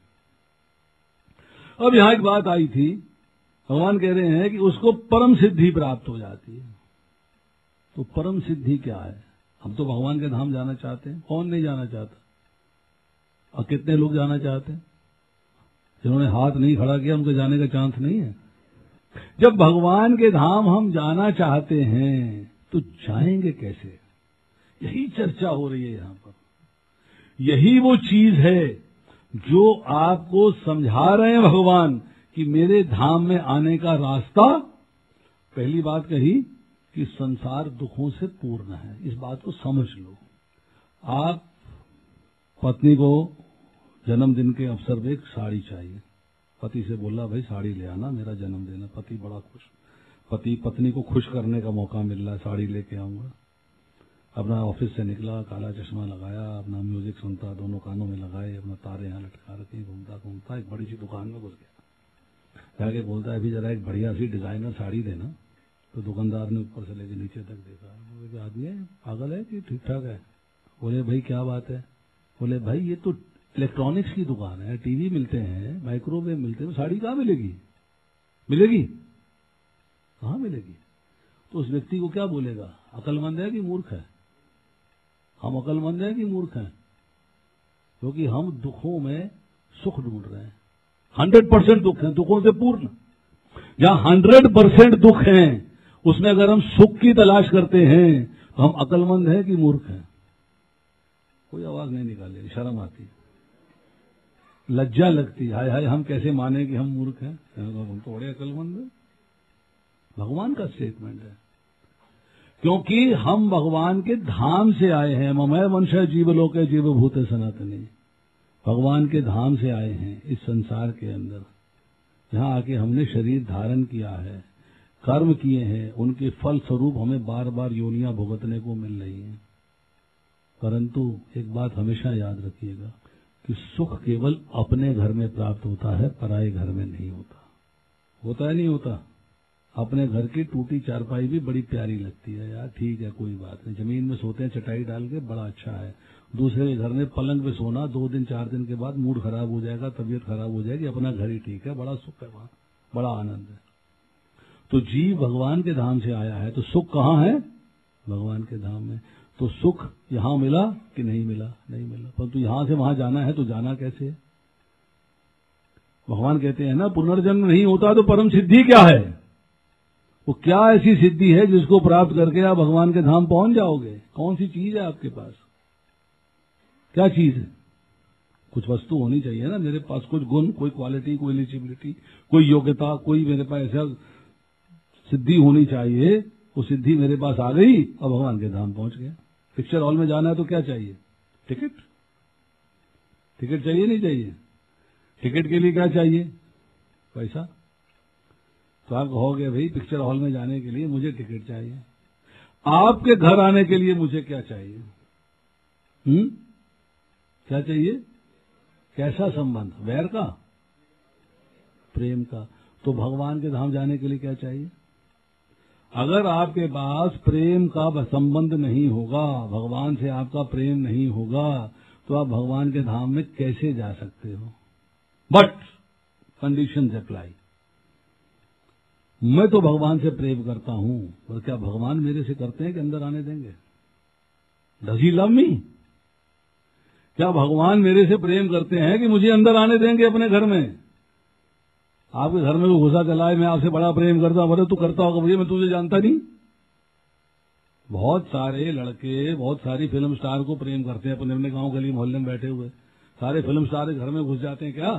S1: अब यहां एक बात आई थी, भगवान कह रहे हैं कि उसको परम सिद्धि प्राप्त हो जाती है। तो परम सिद्धि क्या है? हम तो भगवान के धाम जाना चाहते हैं, कौन नहीं जाना चाहता? और कितने लोग जाना चाहते हैं? जिन्होंने हाथ नहीं खड़ा किया उनको जाने का चांस नहीं है। जब भगवान के धाम हम जाना चाहते हैं तो जाएंगे कैसे? यही चर्चा हो रही है यहां पर। यही वो चीज है जो आपको समझा रहे हैं भगवान कि मेरे धाम में आने का रास्ता। पहली बात कही कि संसार दुखों से पूर्ण है, इस बात को समझ लो। आप पत्नी को जन्मदिन के अवसर पर एक साड़ी चाहिए, पति से बोला भाई साड़ी ले आना, मेरा जन्मदिन है। पति बड़ा खुश, पति पत्नी को खुश करने का मौका मिल रहा है, साड़ी लेके आऊंगा। अपना ऑफिस से निकला, काला चश्मा लगाया, अपना म्यूजिक सुनता, दोनों कानों में लगाए, अपना तारे यहाँ लटका रखे, घूमता घूमता एक बड़ी सी दुकान में घुस गया। जाके बोलता है अभी जरा एक बढ़िया सी डिजाइनर साड़ी देना। तो दुकानदार ने ऊपर से लेके नीचे तक देखा, बोले आदमी है पागल है कि ठीक ठाक है? बोले भाई क्या बात है? बोले भाई ये तो इलेक्ट्रॉनिक्स की दुकान है, टीवी मिलते हैं, माइक्रोवेव मिलते हैं, साड़ी कहाँ मिलेगी? मिलेगी कहाँ मिलेगी? तो उस व्यक्ति को क्या बोलेगा? अकलमंद है कि मूर्ख है? हम अकलमंद हैं कि मूर्ख हैं? क्योंकि हम दुखों में सुख ढूंढ रहे हैं। 100% दुख है, दुखों से पूर्ण। जहां 100% दुख है उसमें अगर हम सुख की तलाश करते हैं तो हम अकलमंद हैं कि मूर्ख हैं? कोई आवाज नहीं निकाले, शर्म आती, लज्जा लगती, हाय हाय हम कैसे माने कि हम मूर्ख हैं, हम तो बड़े अकलमंद हैं। भगवान का स्टेटमेंट है, क्योंकि हम भगवान के धाम से आए हैं। ममय वंश जीवलोके जीवभूत सनातनी, भगवान के धाम से आए हैं इस संसार के अंदर। जहां आके हमने शरीर धारण किया है, कर्म किए हैं, उनके फल स्वरूप हमें बार बार योनियां भुगतने को मिल रही हैं। परंतु एक बात हमेशा याद रखिएगा कि सुख केवल अपने घर में प्राप्त होता है, पराये घर में नहीं होता। होता है नहीं होता? अपने घर की टूटी चारपाई भी बड़ी प्यारी लगती है यार, ठीक है कोई बात नहीं, जमीन में सोते हैं चटाई डाल के, बड़ा अच्छा है। दूसरे के घर में पलंग पे सोना 2 दिन 4 दिन के बाद मूड खराब हो जाएगा, तबीयत खराब हो जाएगी, अपना घर ही ठीक है, बड़ा सुख है वहां, बड़ा आनंद है। तो जीव भगवान के धाम से आया है तो सुख कहाँ है? भगवान के धाम में। तो सुख यहां मिला कि नहीं मिला? नहीं मिला। परंतु यहां से वहां जाना है तो जाना कैसे है? भगवान कहते हैं ना, पुनर्जन्म नहीं होता तो परम सिद्धि क्या है? वो क्या ऐसी सिद्धि है जिसको प्राप्त करके आप भगवान के धाम पहुंच जाओगे? कौन सी चीज है आपके पास? क्या चीज है? कुछ वस्तु होनी चाहिए ना मेरे पास, कुछ गुण, कोई क्वालिटी, कोई एलिजिबिलिटी, कोई योग्यता, कोई मेरे पास ऐसा सिद्धि होनी चाहिए। वो सिद्धि मेरे पास आ गई और भगवान के धाम पहुंच गया। पिक्चर हॉल में जाना है तो क्या चाहिए? टिकट। टिकट चाहिए नहीं चाहिए? टिकट के लिए क्या चाहिए? पैसा। तो आप कहोगे भाई पिक्चर हॉल में जाने के लिए मुझे टिकट चाहिए, आपके घर आने के लिए मुझे क्या चाहिए? क्या चाहिए? कैसा संबंध? वैर का? प्रेम का। तो भगवान के धाम जाने के लिए क्या चाहिए? अगर आपके पास प्रेम का संबंध नहीं होगा, भगवान से आपका प्रेम नहीं होगा, तो आप भगवान के धाम में कैसे जा सकते हो? But conditions apply. मैं तो भगवान से प्रेम करता हूं, और क्या भगवान मेरे से करते हैं कि अंदर आने देंगे? Does he love me? क्या भगवान मेरे से प्रेम करते हैं कि मुझे अंदर आने देंगे अपने घर में? आपके घर में वो घुसा चलाए, मैं आपसे बड़ा प्रेम करता हूं, तू करता होगा मुझे, मैं तुझे जानता नहीं। बहुत सारे लड़के बहुत सारी फिल्म स्टार को प्रेम करते हैं, अपने अपने गांव गली मोहल्ले में बैठे हुए। सारे फिल्म स्टार घर में घुस जाते हैं क्या?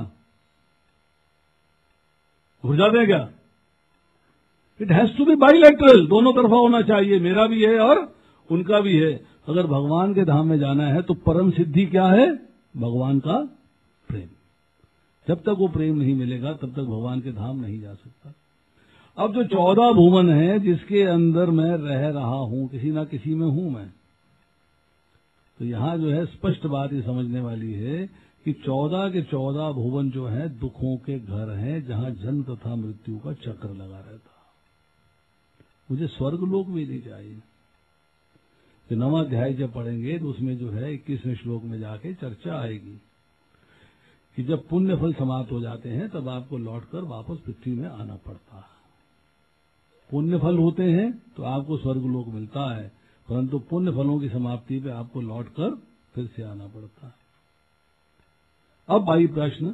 S1: घुस जाते हैं क्या? It has to be bilateral, दोनों तरफा होना चाहिए, मेरा भी है और उनका भी है। अगर भगवान के धाम में जाना है तो परम सिद्धि क्या है? भगवान का प्रेम। जब तक वो प्रेम नहीं मिलेगा तब तक भगवान के धाम नहीं जा सकता। अब जो 14 भुवन है जिसके अंदर मैं रह रहा हूं, किसी ना किसी में हूं मैं, तो यहां जो है स्पष्ट बात ये समझने वाली है कि 14 के 14 भुवन जो है दुखों के घर हैं, जहां जन्म तथा मृत्यु का चक्र लगा रहता। मुझे स्वर्ग लोक भी नहीं चाहिए। तो 9वां अध्याय जब पढ़ेंगे तो उसमें जो है 21वें श्लोक में जाके चर्चा आएगी कि जब पुण्य फल समाप्त हो जाते हैं तब आपको लौटकर वापस पृथ्वी में आना पड़ता है। पुण्य फल होते हैं तो आपको स्वर्ग लोक मिलता है, परंतु पुण्य फलों की समाप्ति पे आपको लौटकर फिर से आना पड़ता है। अब भाई प्रश्न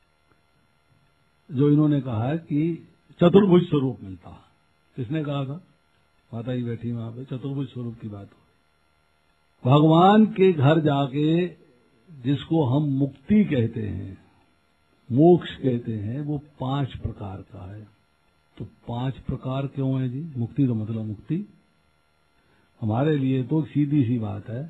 S1: जो इन्होंने कहा है कि चतुर्भुज स्वरूप मिलता है, किसने कहा था? माता जी बैठी वहां पे, चतुर्भुज स्वरूप की बात हो। भगवान के घर जाके जिसको हम मुक्ति कहते हैं, मोक्ष कहते हैं, वो 5 प्रकार का है। तो 5 प्रकार क्यों है जी? मुक्ति तो मतलब मुक्ति। हमारे लिए तो सीधी सी बात है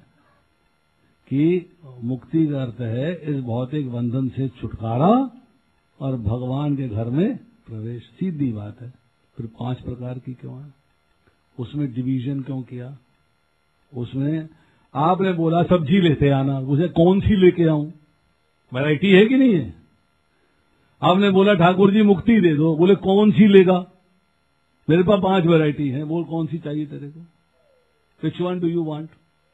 S1: कि मुक्ति का अर्थ है इस भौतिक बंधन से छुटकारा और भगवान के घर में प्रवेश, सीधी बात है। फिर 5 प्रकार की क्यों है? उसमें डिवीजन क्यों किया? उसमें आपने बोला सब्जी लेते आना, उसे कौन सी लेके आऊं? वैरायटी है कि नहीं है? आपने बोला ठाकुर जी मुक्ति दे दो, बोले कौन सी लेगा? मेरे पास 5 वैरायटी है, बोल कौन सी चाहिए तेरे को? Which one do you want?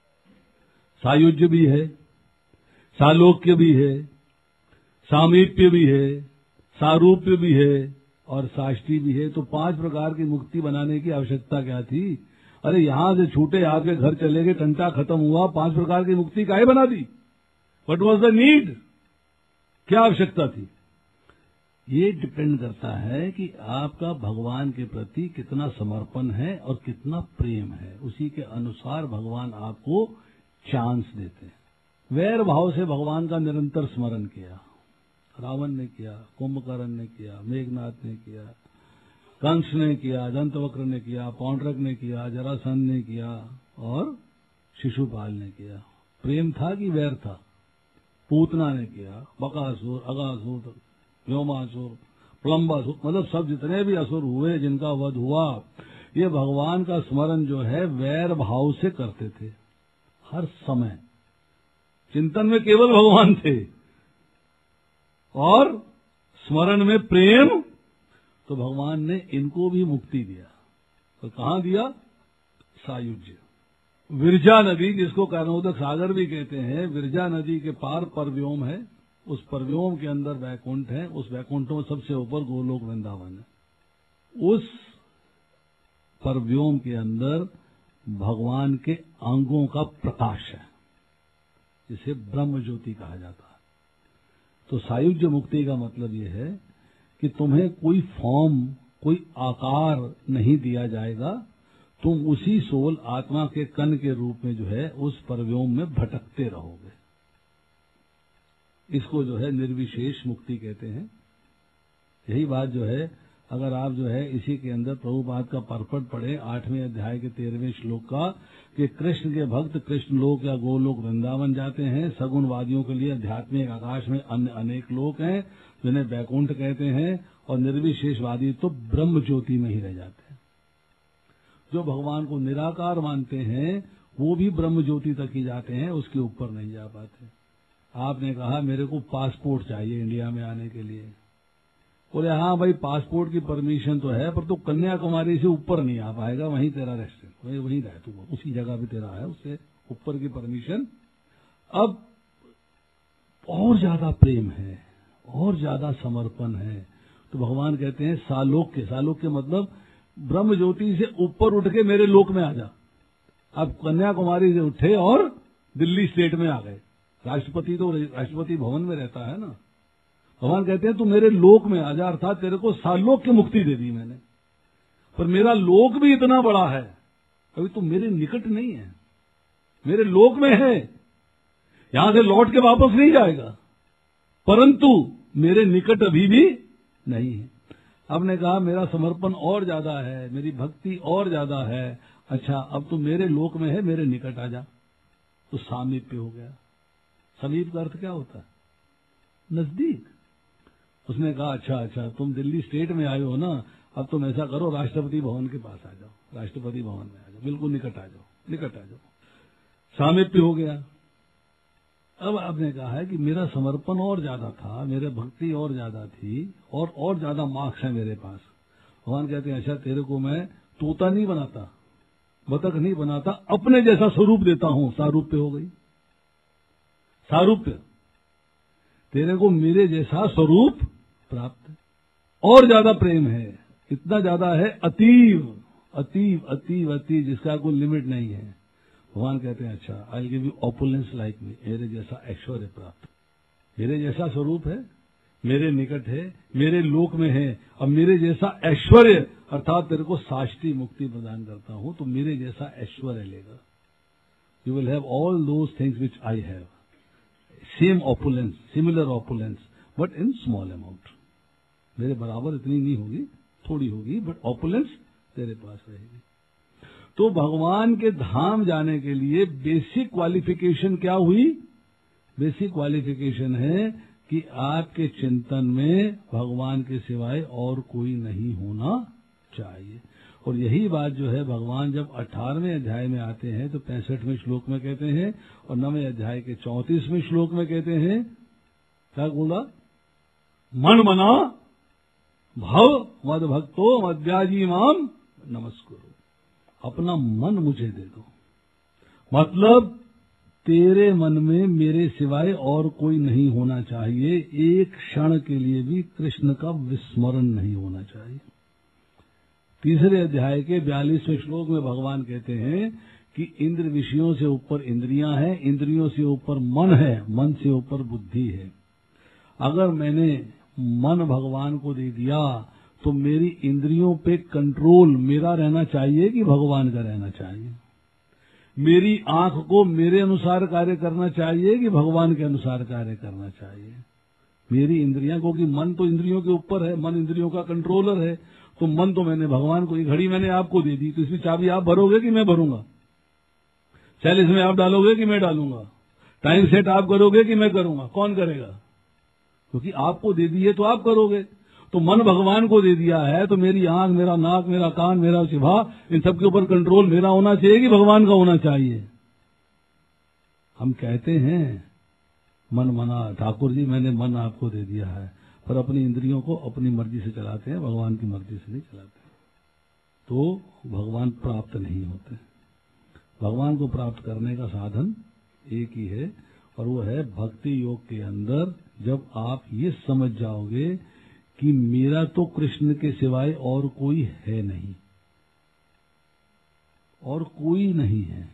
S1: सायुज्य भी है, सालोक्य भी है, सामीप्य भी है, सारूप्य भी है और साष्टी भी है। तो 5 प्रकार की मुक्ति बनाने की आवश्यकता क्या थी? अरे यहां से छूटे आपके घर चले गए, टंटा खत्म हुआ, 5 प्रकार की मुक्ति काहे बना दी? What was the need? क्या आवश्यकता थी? ये डिपेंड करता है कि आपका भगवान के प्रति कितना समर्पण है और कितना प्रेम है। उसी के अनुसार भगवान आपको चांस देते हैं। वैर भाव से भगवान का निरंतर स्मरण किया, रावण ने किया, कुंभकर्ण ने किया, मेघनाथ ने किया, कंस ने किया, दंतवक्र ने किया, पौंड्रक ने किया, जरासंध ने किया और शिशुपाल ने किया। प्रेम था कि वैर था? पूतना ने किया, बकासुर, अगासुर, व्योमासुर, प्लम्बासुर, मतलब सब जितने भी असुर हुए जिनका वध हुआ, ये भगवान का स्मरण जो है वैर भाव से करते थे। हर समय चिंतन में केवल भगवान थे और स्मरण में प्रेम। तो भगवान ने इनको भी मुक्ति दिया। तो कहाँ दिया? सायुज्य। विरजा नदी, जिसको कर्णोदक सागर भी कहते हैं, विरजा नदी के पार परव्योम है। उस परव्योम के अंदर वैकुंठ है। उस वैकुंठों में सबसे ऊपर गोलोक वृंदावन है। उस परव्योम के अंदर भगवान के अंगों का प्रकाश है, जिसे ब्रह्म ज्योति कहा जाता है। तो सायुज्य मुक्ति का मतलब यह है कि तुम्हें कोई फॉर्म, कोई आकार नहीं दिया जाएगा। तुम उसी सोल आत्मा के कण के रूप में जो है उस परव्योम में भटकते रहोगे। इसको जो है निर्विशेष मुक्ति कहते हैं। यही बात जो है, अगर आप जो है इसी के अंदर प्रभुपाद का परपट पढ़े 8वें अध्याय के 13वें श्लोक का, कि कृष्ण के भक्त कृष्ण लोक या गोलोक वृंदावन जाते हैं। सगुणवादियों के लिए आध्यात्मिक आकाश में अन्य अनेक लोक हैं जिन्हें वैकुंठ कहते हैं, और निर्विशेषवादी तो ब्रह्म ज्योति में ही रह जाते हैं। जो भगवान को निराकार मानते हैं वो भी ब्रह्म ज्योति तक ही जाते हैं, उसके ऊपर नहीं जा पाते। आपने कहा मेरे को पासपोर्ट चाहिए इंडिया में आने के लिए, बोले हाँ भाई पासपोर्ट की परमिशन तो है, पर तो कन्याकुमारी से ऊपर नहीं आ पाएगा, वहीं तेरा रेस्टोरेंट, वहीं रह तू, उसी जगह भी तेरा है, उससे ऊपर की परमिशन। अब और ज्यादा प्रेम है, और ज्यादा समर्पण है, तो भगवान कहते हैं सालोक्य। सालोक्य मतलब ब्रह्म ज्योति से ऊपर उठ के मेरे लोक में आ जा। अब कन्याकुमारी से उठे और दिल्ली स्टेट में आ गए। राष्ट्रपति तो राष्ट्रपति भवन में रहता है ना। भगवान कहते हैं तू मेरे लोक में आ जा, अर्थात तेरे को सालोक की मुक्ति दे दी मैंने, पर मेरा लोक भी इतना बड़ा है, अभी तू मेरे निकट नहीं है, मेरे लोक में है, यहां से लौट के वापस नहीं जाएगा, परंतु मेरे निकट अभी भी नहीं है। आपने कहा मेरा समर्पण और ज्यादा है, मेरी भक्ति और ज्यादा है, अच्छा अब तू मेरे लोक में है, मेरे निकट आ जा। तो सामीप्य हो गया। समीप का अर्थ क्या होता है? नजदीक। उसने कहा अच्छा तुम दिल्ली स्टेट में आए हो ना, अब तुम ऐसा करो राष्ट्रपति भवन के पास आ जाओ, राष्ट्रपति भवन में आ जाओ, बिल्कुल निकट आ जाओ, निकट आ जाओ। सामीप्य हो गया। अब आपने कहा है कि मेरा समर्पण और ज्यादा था, मेरे भक्ति और ज्यादा थी, और ज्यादा मार्क्स है मेरे पास। भगवान कहते हैं अच्छा तेरे को मैं तोता नहीं बनाता, बतख नहीं बनाता, अपने जैसा स्वरूप देता हूं। सारूप्य हो गई। सारूप्य, तेरे को मेरे जैसा स्वरूप प्राप्त है, और ज्यादा प्रेम है, इतना ज्यादा है अतीव अतीव अतीव अतीव, जिसका कोई लिमिट नहीं है। भगवान कहते हैं अच्छा I give you opulence like me, मेरे जैसा ऐश्वर्य प्राप्त, मेरे जैसा स्वरूप है, मेरे निकट है, मेरे लोक में है, अब मेरे जैसा ऐश्वर्य, अर्थात तेरे को साष्टी मुक्ति प्रदान करता हूं, तो मेरे जैसा ऐश्वर्य लेगा। You will have all those things which I have, same opulence, similar opulence, but in small amount. मेरे बराबर इतनी नहीं होगी, थोड़ी होगी, बट ऑपुलेंस तेरे पास रहेगी। तो भगवान के धाम जाने के लिए बेसिक क्वालिफिकेशन क्या हुई? बेसिक क्वालिफिकेशन है कि आपके चिंतन में भगवान के सिवाय और कोई नहीं होना चाहिए। और यही बात जो है भगवान जब 18वें अध्याय में आते हैं तो 65वें श्लोक में कहते हैं, और 9वें अध्याय के 34वें श्लोक में कहते हैं, क्या बोला? मन मना भव मद भक्तो मद्याजी माम नमस्कुरु। अपना मन मुझे दे दो, मतलब तेरे मन में मेरे सिवाय और कोई नहीं होना चाहिए, एक क्षण के लिए भी कृष्ण का विस्मरण नहीं होना चाहिए। तीसरे अध्याय के 42वें श्लोक में भगवान कहते हैं कि इंद्र विषयों से ऊपर इंद्रियां हैं, इंद्रियों से ऊपर मन है, मन से ऊपर बुद्धि है। अगर मैंने मन भगवान को दे दिया तो मेरी इंद्रियों पे कंट्रोल मेरा रहना चाहिए कि भगवान का रहना चाहिए? मेरी आंख को मेरे अनुसार कार्य करना चाहिए कि भगवान के अनुसार कार्य करना चाहिए? मेरी इंद्रियां, क्योंकि मन तो इंद्रियों के ऊपर है, मन इंद्रियों का कंट्रोलर है, तो मन तो मैंने भगवान को, ये घड़ी मैंने आपको दे दी, तो इसकी चाबी आप भरोगे कि मैं भरूंगा? चाहे इसमें आप डालोगे कि मैं डालूंगा? टाइम सेट आप करोगे कि मैं करूंगा? कौन करेगा? क्योंकि आपको दे दी है तो आप करोगे। तो मन भगवान को दे दिया है, तो मेरी आंख, मेरा नाक, मेरा कान, मेरा जिह्वा, इन सब के ऊपर कंट्रोल मेरा होना चाहिए कि भगवान का होना चाहिए? हम कहते हैं मन मना, ठाकुर जी मैंने मन आपको दे दिया है, पर अपनी इंद्रियों को अपनी मर्जी से चलाते हैं, भगवान की मर्जी से नहीं चलाते, तो भगवान प्राप्त नहीं होते। भगवान को प्राप्त करने का साधन एक ही है, और वो है भक्ति योग के अंदर जब आप ये समझ जाओगे कि मेरा तो कृष्ण के सिवाय और कोई है नहीं, और कोई नहीं है,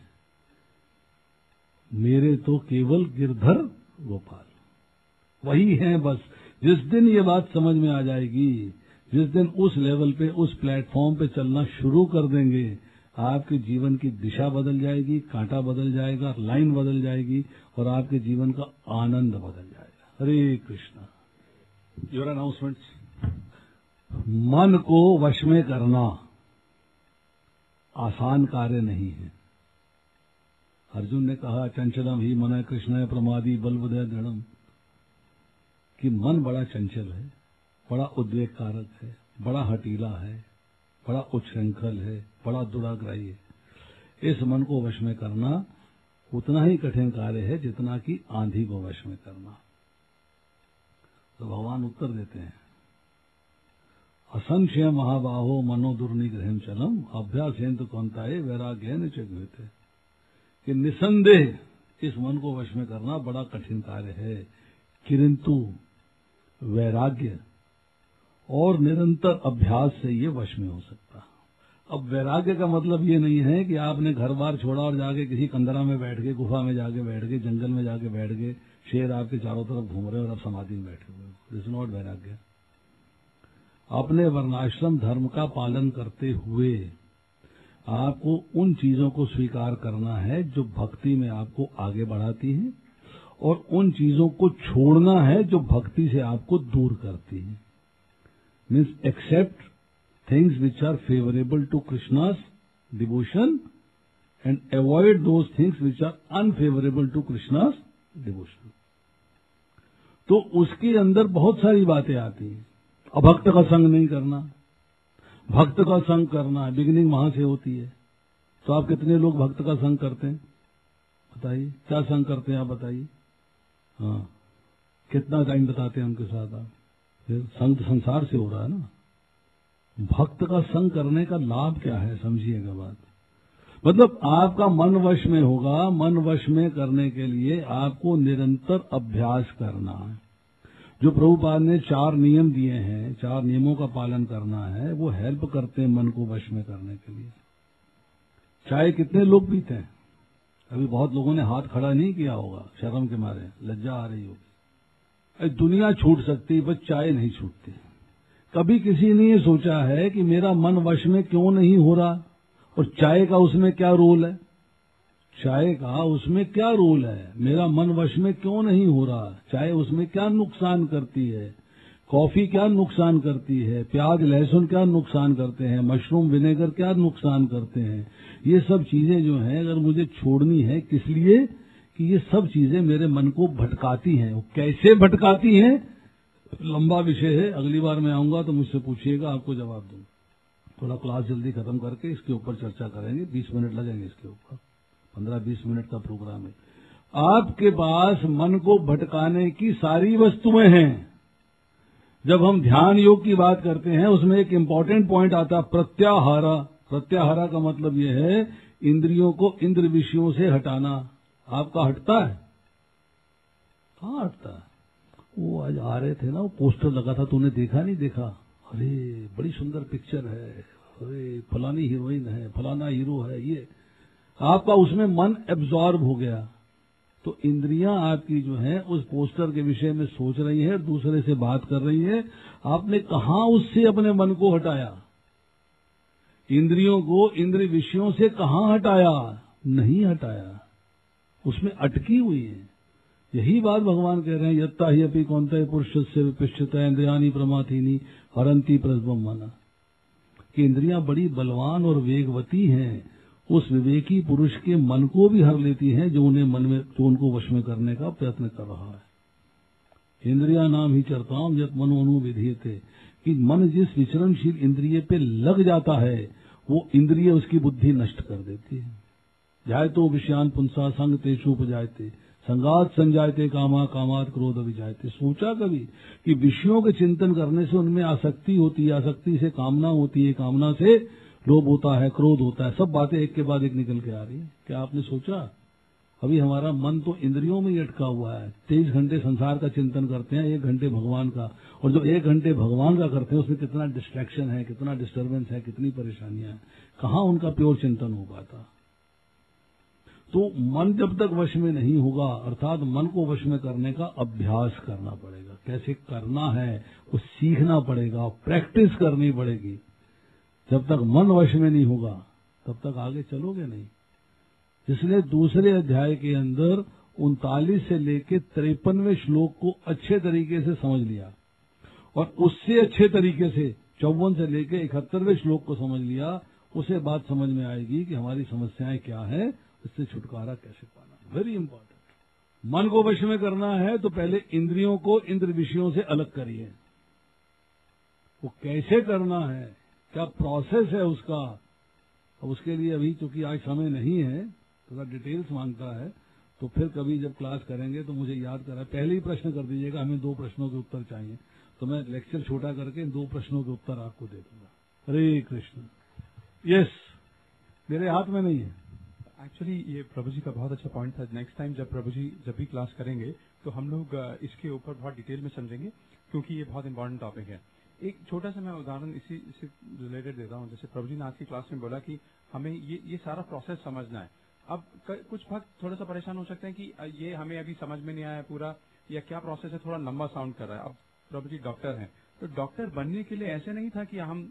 S1: मेरे तो केवल गिरधर गोपाल वही है बस। जिस दिन ये बात समझ में आ जाएगी, जिस दिन उस लेवल पे, उस प्लेटफॉर्म पे चलना शुरू कर देंगे, आपके जीवन की दिशा बदल जाएगी, कांटा बदल जाएगा, लाइन बदल जाएगी, और आपके जीवन का आनंद बदल जाएगा। हरे कृष्णा। Your announcements. मन को वश में करना आसान कार्य नहीं है। अर्जुन ने कहा चंचलम ही मन कृष्ण प्रमादी बलवदय दृढ़म, कि मन बड़ा चंचल है, बड़ा उद्वेग कारक है, बड़ा हटीला है, बड़ा उच्छृंखल है, बड़ा दुराग्रही है। इस मन को वश में करना उतना ही कठिन कार्य है जितना कि आंधी को वश में करना। तो भगवान उत्तर देते हैं, असंशय महाबाहो मनो दुर्निग्रहम चलम अभ्यासेन कौंताये वैराग्येन च गृह्यते, कि निसंदेह इस मन को वश में करना बड़ा कठिन कार्य है, किंतु वैराग्य और निरंतर अभ्यास से ये वश में हो सकता। अब वैराग्य का मतलब ये नहीं है कि आपने घर बार छोड़ा और जाके किसी कंदरा में बैठ गए, गुफा में जाके बैठ गए, जंगल में जाके बैठ गए, शेर आपके चारों तरफ घूम रहे और आप समाधि में बैठे हुए। दिस इज नॉट वैराग्य। अपने वर्णाश्रम धर्म का पालन करते हुए आपको उन चीजों को स्वीकार करना है जो भक्ति में आपको आगे बढ़ाती हैं, और उन चीजों को छोड़ना है जो भक्ति से आपको दूर करती हैं। Means accept things which are favourable to Krishna's devotion and avoid those things which are unfavourable to Krishna's devotion. तो उसके अंदर बहुत सारी बातें आती हैं। अभक्त का संग नहीं करना, भक्त का संग करना है, बिगिनिंग वहां से होती है। तो आप कितने लोग भक्त का संग करते हैं बताइए, क्या संग करते हैं आप बताइए। हाँ, कितना टाइम बताते हैं उनके साथ आप? फिर संग तो संसार से हो रहा है ना। भक्त का संग करने का लाभ क्या है, समझिएगा बात। मतलब आपका मन वश में होगा। मन वश में करने के लिए आपको निरंतर अभ्यास करना है। जो प्रभुपाद ने 4 नियम दिए हैं, 4 नियमों का पालन करना है, वो हेल्प करते हैं मन को वश में करने के लिए। चाय कितने लोग पीते हैं? अभी बहुत लोगों ने हाथ खड़ा नहीं किया होगा, शर्म के मारे, लज्जा आ रही होगी। दुनिया छूट सकती, बस चाय नहीं छूटती। कभी किसी ने ये सोचा है कि मेरा मन वश में क्यों नहीं हो रहा, और चाय का उसमें क्या रोल है? चाय का उसमें क्या रोल है? मेरा मन वश में क्यों नहीं हो रहा? चाय उसमें क्या नुकसान करती है? कॉफी क्या नुकसान करती है? प्याज लहसुन क्या नुकसान करते हैं? मशरूम विनेगर क्या नुकसान करते हैं? ये सब चीजें जो हैं, अगर मुझे छोड़नी है, किस लिए? कि ये सब चीजें मेरे मन को भटकाती हैं। वो कैसे भटकाती हैं, लंबा विषय है, अगली बार मैं आऊंगा तो मुझसे पूछिएगा, आपको जवाब दूंगा। थोड़ा क्लास जल्दी खत्म करके इसके ऊपर चर्चा करेंगे। 20 मिनट लगेंगे इसके ऊपर, 15-20 मिनट का प्रोग्राम है। आपके पास मन को भटकाने की सारी वस्तुएं हैं। जब हम ध्यान योग की बात करते हैं, उसमें एक इम्पोर्टेंट पॉइंट आता है, प्रत्याहारा। प्रत्याहारा का मतलब यह है इंद्रियों को इंद्र विषयों से हटाना। आपका हटता है? कहाँ हटता है? वो आज आ रहे थे ना, वो पोस्टर लगा था, तूने देखा नहीं देखा? अरे बड़ी सुंदर पिक्चर है, अरे फलानी हीरोइन है, फलाना हीरो है, ये आपका उसमें मन एब्जॉर्ब हो गया। तो इंद्रियां आपकी जो है उस पोस्टर के विषय में सोच रही है, दूसरे से बात कर रही है। आपने कहां उससे अपने मन को हटाया? इंद्रियों को इंद्रिय विषयों से कहां हटाया? नहीं हटाया, उसमें अटकी हुई है। यही बात भगवान कह रहे हैं, यत्ता ही अपि कौन्तेय पुरुषस्य विपश्चिता इंद्रियाणि प्रमाथीनि हरन्ति प्रज्वम मना, कि इंद्रियां बड़ी बलवान और वेगवती हैं, उस विवेकी पुरुष के मन को भी हर लेती हैं जो उन्हें मन में, जो उनको वश में करने का प्रयत्न कर रहा है। इंद्रिया नाम ही चरताम यत मनोनु विधीयते, कि मन जिस विचरणशील इंद्रिय पे लग जाता है, वो इंद्रिय उसकी बुद्धि नष्ट कर देती है। जाए तो विषयान पुंसा संग तेषु उपजायते, संगात संजायते कामा, कामात क्रोध विजायते। सोचा कभी कि विषयों के चिंतन करने से उनमें आसक्ति होती है, आसक्ति से कामना होती है, कामना से लोभ होता है, क्रोध होता है। सब बातें एक के बाद एक निकल के आ रही है। क्या आपने सोचा? अभी हमारा मन तो इंद्रियों में ही अटका हुआ है। 23 घंटे संसार का चिंतन करते हैं, 1 घंटे भगवान का। और जो 1 घंटे भगवान का करते हैं उसमें कितना डिस्ट्रैक्शन है, कितना डिस्टर्बेंस है, कितनी परेशानियां हैं। कहाँ उनका प्योर चिंतन हो पाता। तो मन जब तक वश में नहीं होगा, अर्थात मन को वश में करने का अभ्यास करना पड़ेगा। कैसे करना है वो सीखना पड़ेगा, प्रैक्टिस करनी पड़ेगी। जब तक मन वश में नहीं होगा तब तक आगे चलोगे नहीं। इसलिए दूसरे अध्याय के अंदर 39 से लेकर 53वें श्लोक को अच्छे तरीके से समझ लिया, और उससे अच्छे तरीके से 54 से लेकर 71वें श्लोक को समझ लिया। उसे बात समझ में आएगी कि हमारी समस्याएं क्या है, इससे छुटकारा कैसे पाना। Very important. मन को वश में करना है तो पहले इंद्रियों को इंद्र विषयों से अलग करिए। वो कैसे करना है, क्या प्रोसेस है उसका। अब उसके लिए अभी चूंकि आज समय नहीं है, थोड़ा डिटेल्स मांगता है, तो फिर कभी जब क्लास करेंगे तो मुझे याद करा। पहले ही प्रश्न कर दीजिएगा, हमें 2 प्रश्नों के उत्तर चाहिए, तो मैं लेक्चर छोटा करके 2 प्रश्नों के उत्तर आपको दे दूंगा। हरे कृष्ण। यस, मेरे हाथ में नहीं है।
S2: एक्चुअली ये प्रभु जी का बहुत अच्छा पॉइंट था। नेक्स्ट टाइम जब प्रभु जी जब भी क्लास करेंगे तो हम लोग इसके ऊपर बहुत डिटेल में समझेंगे, क्योंकि ये बहुत इंपॉर्टेंट टॉपिक है। एक छोटा सा मैं उदाहरण इसी रिलेटेड देता हूँ। जैसे प्रभु जी ने आज की क्लास में बोला कि हमें ये सारा प्रोसेस समझना है। अब कुछ भक्त थोड़ा सा परेशान हो सकते हैं कि ये हमें अभी समझ में नहीं आया पूरा, या क्या प्रोसेस है, थोड़ा लंबा साउंड कर रहा है। अब प्रभु जी डॉक्टर हैं, तो डॉक्टर बनने के लिए ऐसे नहीं था कि हम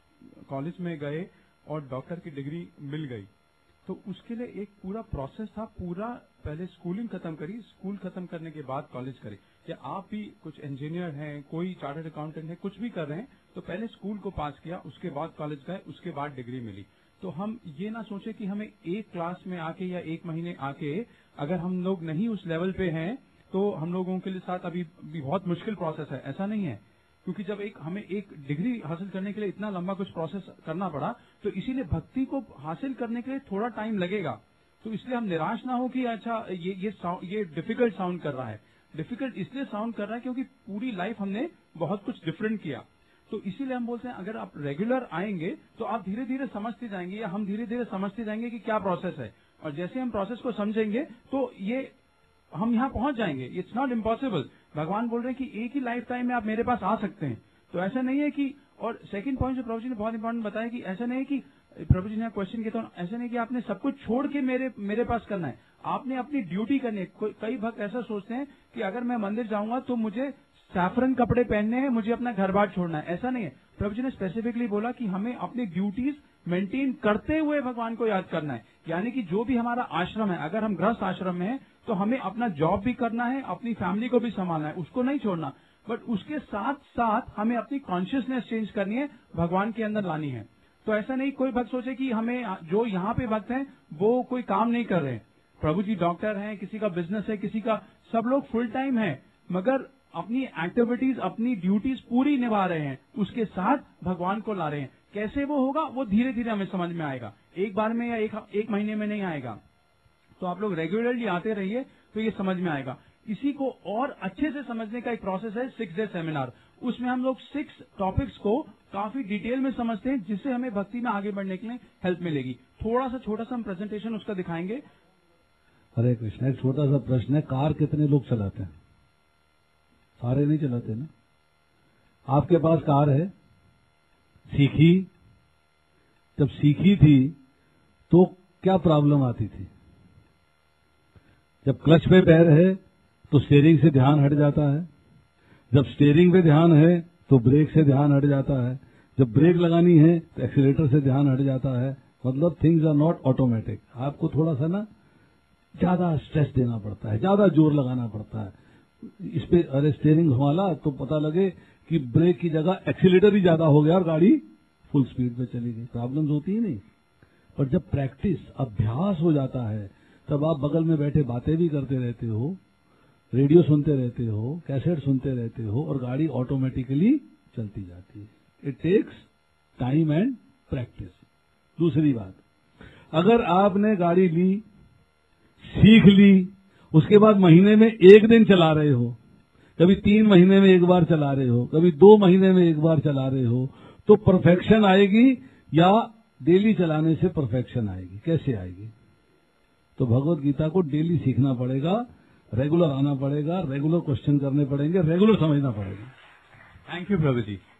S2: कॉलेज में गए और डॉक्टर की डिग्री मिल गई। तो उसके लिए एक पूरा प्रोसेस था। पूरा पहले स्कूलिंग खत्म करी, स्कूल खत्म करने के बाद कॉलेज करी। या आप भी कुछ इंजीनियर हैं, कोई चार्टर्ड अकाउंटेंट है, कुछ भी कर रहे हैं, तो पहले स्कूल को पास किया, उसके बाद कॉलेज गए, उसके बाद डिग्री मिली। तो हम ये ना सोचे कि हमें एक क्लास में आके या 1 महीने आके अगर हम लोग नहीं उस लेवल पे हैं तो हम लोगों के लिए साथ अभी भी बहुत मुश्किल प्रोसेस है। ऐसा नहीं है, क्योंकि जब हमें एक डिग्री हासिल करने के लिए इतना लंबा कुछ प्रोसेस करना पड़ा, तो इसीलिए भक्ति को हासिल करने के लिए थोड़ा टाइम लगेगा। तो इसलिए हम निराश ना हो कि अच्छा ये डिफिकल्ट साउंड कर रहा है। डिफिकल्ट इसलिए साउंड कर रहा है क्योंकि पूरी लाइफ हमने बहुत कुछ डिफरेंट किया। तो इसीलिए हम बोलते हैं अगर आप रेगुलर आएंगे तो आप धीरे धीरे समझते जाएंगे, या हम धीरे धीरे समझते जाएंगे कि क्या प्रोसेस है। और जैसे हम प्रोसेस को समझेंगे तो ये हम यहाँ पहुंच जाएंगे। It's not impossible. भगवान बोल रहे हैं कि एक ही लाइफ टाइम में आप मेरे पास आ सकते हैं। तो ऐसा नहीं है कि, और सेकंड पॉइंट जो प्रभु जी ने बहुत इंपॉर्टेंट बताया कि ऐसा नहीं है कि प्रभु जी ने क्वेश्चन किया, तो ऐसा नहीं कि आपने सब कुछ छोड़ के मेरे पास करना है। आपने अपनी ड्यूटी करनी है। कई भक्त ऐसा सोचते हैं कि अगर मैं मंदिर जाऊंगा तो मुझे सैफरन कपड़े पहनने हैं, मुझे अपना घर बार छोड़ना है। ऐसा नहीं है। प्रभु जी ने स्पेसिफिकली बोला कि हमें अपनी ड्यूटीज मेंटेन करते हुए भगवान को याद करना है। यानी कि जो भी हमारा आश्रम है, अगर हम गृहस्थ आश्रम में हैं तो हमें अपना जॉब भी करना है, अपनी फैमिली को भी संभालना है, उसको नहीं छोड़ना। बट उसके साथ साथ हमें अपनी कॉन्शियसनेस चेंज करनी है, भगवान के अंदर लानी है। तो ऐसा नहीं कोई भक्त सोचे कि हमें, जो यहाँ पे भक्त हैं वो कोई काम नहीं कर रहे हैं। प्रभु जी डॉक्टर हैं, किसी का बिजनेस है, किसी का, सब लोग फुल टाइम है, मगर अपनी एक्टिविटीज, अपनी ड्यूटीज पूरी निभा रहे हैं, उसके साथ भगवान को ला रहे हैं। कैसे वो होगा वो धीरे धीरे हमें समझ में आएगा, एक बार में या एक महीने में नहीं आएगा। तो आप लोग रेगुलरली आते रहिए तो ये समझ में आएगा। इसी को और अच्छे से समझने का एक प्रोसेस है 6 डे सेमिनार। उसमें हम लोग 6 टॉपिक्स को काफी डिटेल में समझते हैं, जिससे हमें भक्ति में आगे बढ़ने के लिए हेल्प मिलेगी। थोड़ा सा छोटा सा हम प्रेजेंटेशन उसका दिखाएंगे।
S1: हरे कृष्ण। एक छोटा सा प्रश्न है, कार कितने लोग चलाते हैं? सारे नहीं चलाते ना। आपके पास कार है, सीखी, जब सीखी थी तो क्या प्रॉब्लम आती थी? जब क्लच पे पैर है तो स्टीयरिंग से ध्यान हट जाता है, जब स्टीयरिंग पे ध्यान है तो ब्रेक से ध्यान हट जाता है, जब ब्रेक लगानी है तो एक्सीलेटर से ध्यान हट जाता है। मतलब थिंग्स आर नॉट ऑटोमेटिक। आपको थोड़ा सा ना ज्यादा स्ट्रेस देना पड़ता है, ज्यादा जोर लगाना पड़ता है इस पे। अरे स्टीयरिंग घुमाला तो पता लगे कि ब्रेक की जगह एक्सीलेटर ही ज्यादा हो गया और गाड़ी फुल स्पीड पे चली गई। प्रॉब्लम्स होती ही नहीं। पर जब प्रैक्टिस, अभ्यास हो जाता है, तब आप बगल में बैठे बातें भी करते रहते हो, रेडियो सुनते रहते हो, कैसेट सुनते रहते हो, और गाड़ी ऑटोमेटिकली चलती जाती है। It takes time and practice. दूसरी बात, अगर आपने गाड़ी ली, सीख ली, उसके बाद महीने में एक दिन चला रहे हो, कभी 3 महीने में एक बार चला रहे हो, कभी 2 महीने में एक बार चला रहे हो, तो परफेक्शन आएगी या डेली चलाने से परफेक्शन आएगी? कैसे आएगी? तो भगवत गीता को डेली सीखना पड़ेगा, रेगुलर आना पड़ेगा, रेगुलर क्वेश्चन करने पड़ेंगे, रेगुलर समझना पड़ेगा।
S2: थैंक यू प्रभु जी।